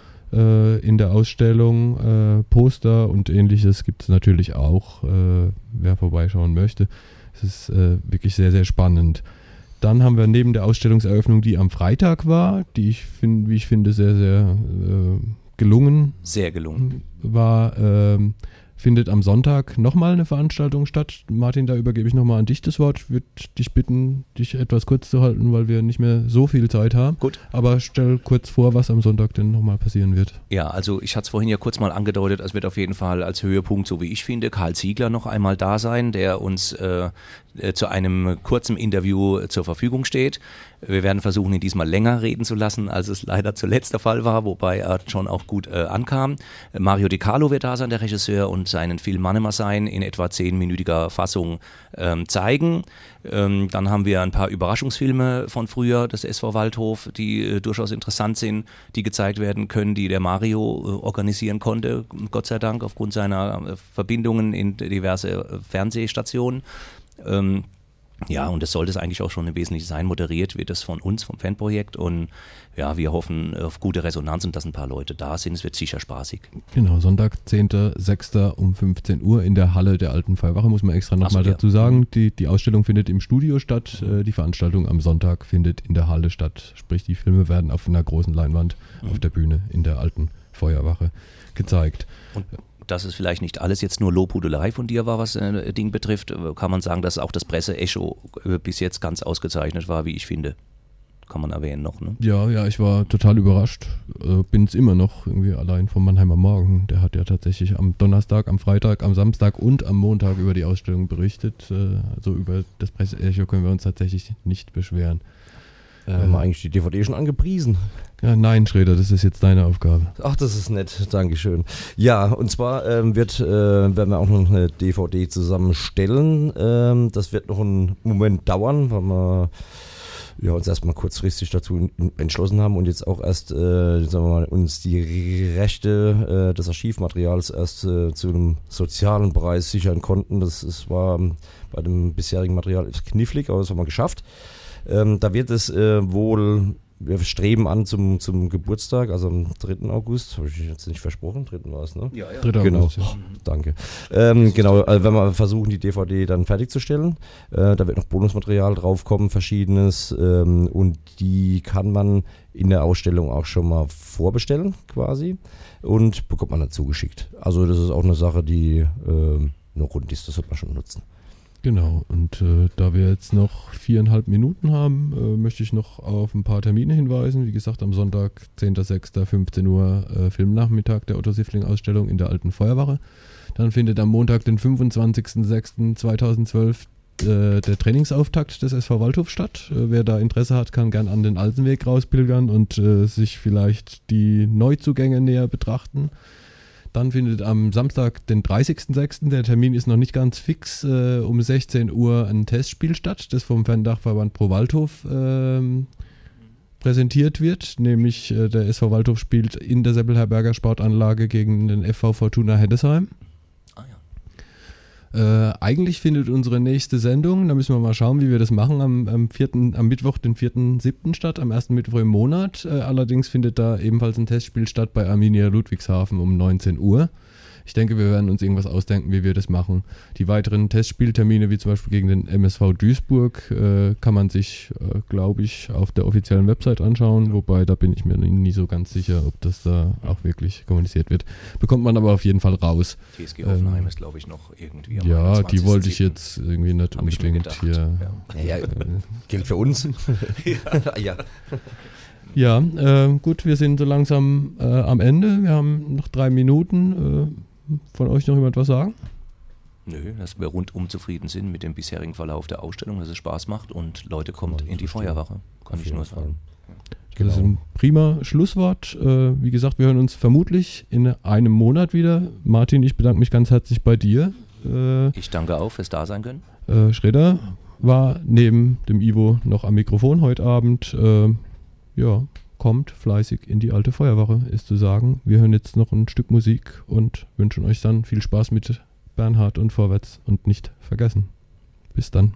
äh, in der Ausstellung. Äh, Poster und ähnliches gibt es natürlich auch, äh, wer vorbeischauen möchte. Es ist äh, wirklich sehr, sehr spannend. Dann haben wir neben der Ausstellungseröffnung, die am Freitag war, die ich finde, wie ich finde, sehr, sehr äh, gelungen. Sehr gelungen. War, äh, findet am Sonntag nochmal eine Veranstaltung statt. Martin, da übergebe ich nochmal an dich das Wort. Ich würde dich bitten, dich etwas kurz zu halten, weil wir nicht mehr so viel Zeit haben. Gut. Aber stell kurz vor, was am Sonntag denn nochmal passieren wird. Ja, also ich hatte es vorhin ja kurz mal angedeutet, es wird auf jeden Fall als Höhepunkt, so wie ich finde, Karl Ziegler noch einmal da sein, der uns äh, äh, zu einem kurzen Interview zur Verfügung steht. Wir werden versuchen, ihn diesmal länger reden zu lassen, als es leider zuletzt der Fall war, wobei er schon auch gut äh, ankam. Mario Di Carlo wird da sein, der Regisseur, und seinen Film Mannemer sein in etwa zehnminütiger Fassung ähm, zeigen. Ähm, dann haben wir ein paar Überraschungsfilme von früher des S V Waldhof, die äh, durchaus interessant sind, die gezeigt werden können, die der Mario äh, organisieren konnte, Gott sei Dank, aufgrund seiner äh, Verbindungen in diverse äh, Fernsehstationen. Ähm, Ja, und das sollte es eigentlich auch schon im Wesentlichen sein. Moderiert wird es von uns, vom Fanprojekt, und ja, wir hoffen auf gute Resonanz und dass ein paar Leute da sind. Es wird sicher spaßig. Genau, Sonntag, zehnten sechsten um fünfzehn Uhr in der Halle der Alten Feuerwache, muss man extra nochmal so, dazu sagen. Die, die Ausstellung findet im Studio statt, mhm. die Veranstaltung am Sonntag findet in der Halle statt. Sprich, die Filme werden auf einer großen Leinwand mhm. auf der Bühne in der Alten Feuerwache gezeigt. Und dass es vielleicht nicht alles jetzt nur Lobhudelei von dir war, was äh, Ding betrifft, kann man sagen, dass auch das Presseecho äh, bis jetzt ganz ausgezeichnet war, wie ich finde. Kann man erwähnen noch, ne? Ja, ja, ich war total überrascht. Äh, bin es immer noch irgendwie allein vom Mannheimer Morgen. Der hat ja tatsächlich am Donnerstag, am Freitag, am Samstag und am Montag über die Ausstellung berichtet. Äh, also über das Presseecho können wir uns tatsächlich nicht beschweren. Äh, haben wir eigentlich die D V D schon angepriesen? Ja, nein, Schröder, das ist jetzt deine Aufgabe. Ach, das ist nett, Dankeschön. Ja, und zwar ähm, wird, äh, werden wir auch noch eine D V D zusammenstellen. Ähm, das wird noch einen Moment dauern, weil wir ja, uns erstmal kurzfristig dazu entschlossen haben und jetzt auch erst, äh, sagen wir mal, uns die Rechte äh, des Archivmaterials erst äh, zu einem sozialen Preis sichern konnten. Das, das war bei dem bisherigen Material knifflig, aber das haben wir geschafft. Ähm, da wird es äh, wohl, wir streben an zum, zum Geburtstag, also am dritten August, habe ich jetzt nicht versprochen, dritten war es, ne? Ja, ja. dritter Genau, August, ja. oh, danke. Ähm, genau, also wenn wir versuchen, die D V D dann fertigzustellen, äh, da wird noch Bonusmaterial draufkommen, verschiedenes, ähm, und die kann man in der Ausstellung auch schon mal vorbestellen, quasi, und bekommt man dann zugeschickt. Also das ist auch eine Sache, die äh, noch rund ist, das wird man schon nutzen. Genau, und äh, da wir jetzt noch viereinhalb Minuten haben, äh, möchte ich noch auf ein paar Termine hinweisen. Wie gesagt, am Sonntag, zehnter sechster fünfzehn Uhr, äh, Filmnachmittag der Otto-Siffling-Ausstellung in der Alten Feuerwache. Dann findet am Montag, den fünfundzwanzigster sechster zweitausendzwölf, äh, der Trainingsauftakt des S V Waldhof statt. Äh, wer da Interesse hat, kann gern an den Alsenweg rauspilgern und äh, sich vielleicht die Neuzugänge näher betrachten. Dann findet am Samstag, den dreißigster sechster, der Termin ist noch nicht ganz fix, äh, um sechzehn Uhr ein Testspiel statt, das vom Fandachverband Pro Waldhof ähm, präsentiert wird. Nämlich äh, der S V Waldhof spielt in der Seppelherberger Sportanlage gegen den F V Fortuna Heddesheim. Ah, ja. äh, eigentlich findet unsere nächste Sendung, da müssen wir mal schauen, wie wir das machen, am, am, vierten, am Mittwoch, den vierter siebter statt, am ersten Mittwoch im Monat. Äh, allerdings findet da ebenfalls ein Testspiel statt bei Arminia Ludwigshafen um neunzehn Uhr. Ich denke, wir werden uns irgendwas ausdenken, wie wir das machen. Die weiteren Testspieltermine, wie zum Beispiel gegen den M S V Duisburg, äh, kann man sich, äh, glaube ich, auf der offiziellen Website anschauen. Wobei, da bin ich mir nie, nie so ganz sicher, ob das da auch wirklich kommuniziert wird. Bekommt man aber auf jeden Fall raus. T S G Hoffenheim ähm, ist, glaube ich, noch irgendwie am Ja, die wollte ich jetzt irgendwie nicht Hab ich mir unbedingt gedacht, hier... Ja, ja, gilt für uns. ja. ja. Ja, äh, gut, wir sind so langsam äh, am Ende. Wir haben noch drei Minuten. Äh, von euch noch jemand was sagen? Nö, dass wir rundum zufrieden sind mit dem bisherigen Verlauf der Ausstellung, dass es Spaß macht und Leute kommt in die Feuerwache. Kann ich nur sagen. Genau. Das ist ein prima Schlusswort. Äh, wie gesagt, wir hören uns vermutlich in einem Monat wieder. Martin, ich bedanke mich ganz herzlich bei dir. Äh, ich danke auch fürs Dasein können. Äh, Schröder war neben dem Ivo noch am Mikrofon heute Abend. Äh, ja, kommt fleißig in die Alte Feuerwache, ist zu sagen. Wir hören jetzt noch ein Stück Musik und wünschen euch dann viel Spaß mit Bernhard und Vorwärts und nicht vergessen. Bis dann.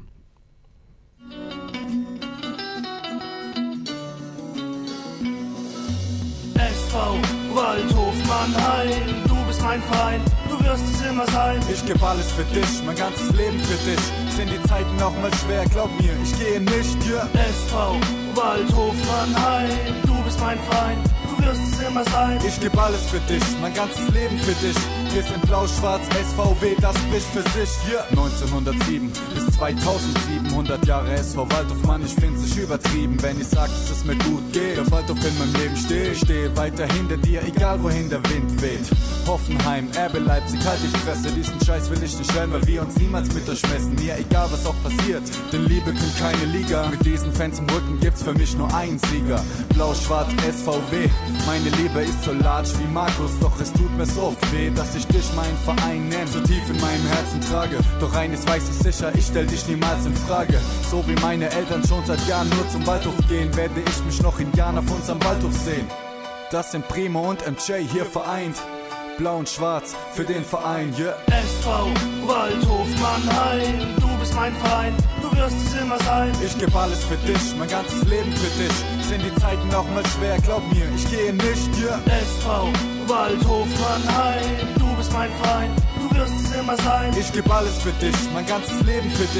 S V Waldhof Mannheim, du bist mein Feind, du wirst es immer sein. Ich geb alles für dich, mein ganzes Leben für dich. Sind die Zeiten auch mal schwer, glaub mir, ich gehe nicht, yeah. S V Waldhof Mannheim, du bist mein Feind, du wirst es immer sein. Ich geb alles für dich, mein ganzes Leben für dich. Wir sind blau-schwarz, S V W, das spricht für sich, yeah. neunzehnhundertsieben bis zweitausendsieben, hundert Jahre S V Waldhof, Mann, ich find's nicht übertrieben, wenn ich sag, dass es mir gut geht. Der Waldhof in meinem Leben steht, ich stehe weiter hinter dir, egal wohin der Wind weht. Hoffenheim, Erbe, Leipzig, halt die Fresse, diesen Scheiß will ich nicht hören, weil wir uns niemals mit euch messen. Mir egal, was auch passiert, denn Liebe kennt keine Liga. Mit diesen Fans im Rücken gibt's für mich nur einen Sieger. Blau-schwarz, S V W, meine Liebe ist so large wie Markus, doch es tut mir so oft weh, dass ich dich meinen Verein nenn, so tief in meinem Herzen trage. Doch eines weiß ich sicher, ich stell dich niemals in Frage. So wie meine Eltern schon seit Jahren nur zum Waldhof gehen, werde ich mich noch in Jahren auf unserem Waldhof sehen. Das sind Primo und M J hier vereint. Blau und schwarz für den Verein, yeah. S V Waldhof Mannheim, du bist mein Feind, du wirst es immer sein. Ich geb alles für dich, mein ganzes Leben für dich. Sind die Zeiten auch mal schwer, glaub mir, ich gehe nicht, yeah. S V Waldhof Mannheim, du bist mein Feind, du wirst es immer sein. Ich geb alles für dich, mein ganzes Leben für dich.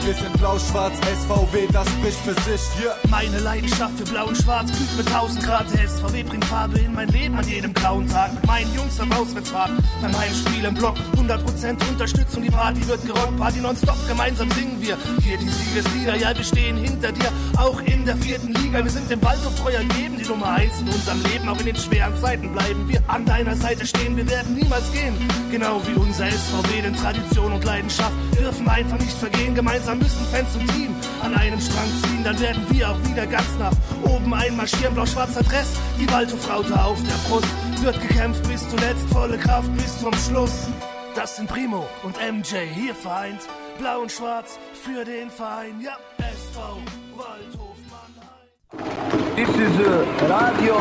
Wir sind blau-schwarz, S V W, das spricht für sich, yeah. Meine Leidenschaft für blau und schwarz glüht mit tausend Grad. Der S V W bringt Farbe in mein Leben an jedem grauen Tag. Mit meinen Jungs auf Auswärtsfahrt, beim Heimspiel im Block. hundert Prozent Unterstützung, die Party wird gerockt. Party nonstop, gemeinsam singen wir hier die Siegeslieder. Ja, wir stehen hinter dir, auch in der vierten Liga. Wir sind dem Waldhof treuer Leben, die Nummer eins in unserem Leben. Auch in den schweren Zeiten bleiben wir an deiner Seite stehen. Wir werden niemals gehen, genau wie unser S V W. Denn Tradition und Leidenschaft dürfen einfach nicht vergehen. Gemeinsam müssen Fans und Team an einem Strang ziehen. Dann werden wir auch wieder ganz nach oben einmarschieren. Blau-schwarzer Dress, die Waldhofraute auf der Brust. Wird gekämpft bis zuletzt, volle Kraft bis zum Schluss. Das sind Primo und M J hier vereint. Blau und schwarz für den Verein. Ja, S V Waldhof Mannheim. This is uh, Radio.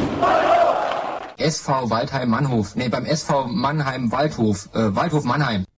S V Waldheim Mannhof. Nee, beim S V Mannheim Waldhof. Äh, Waldhof Mannheim.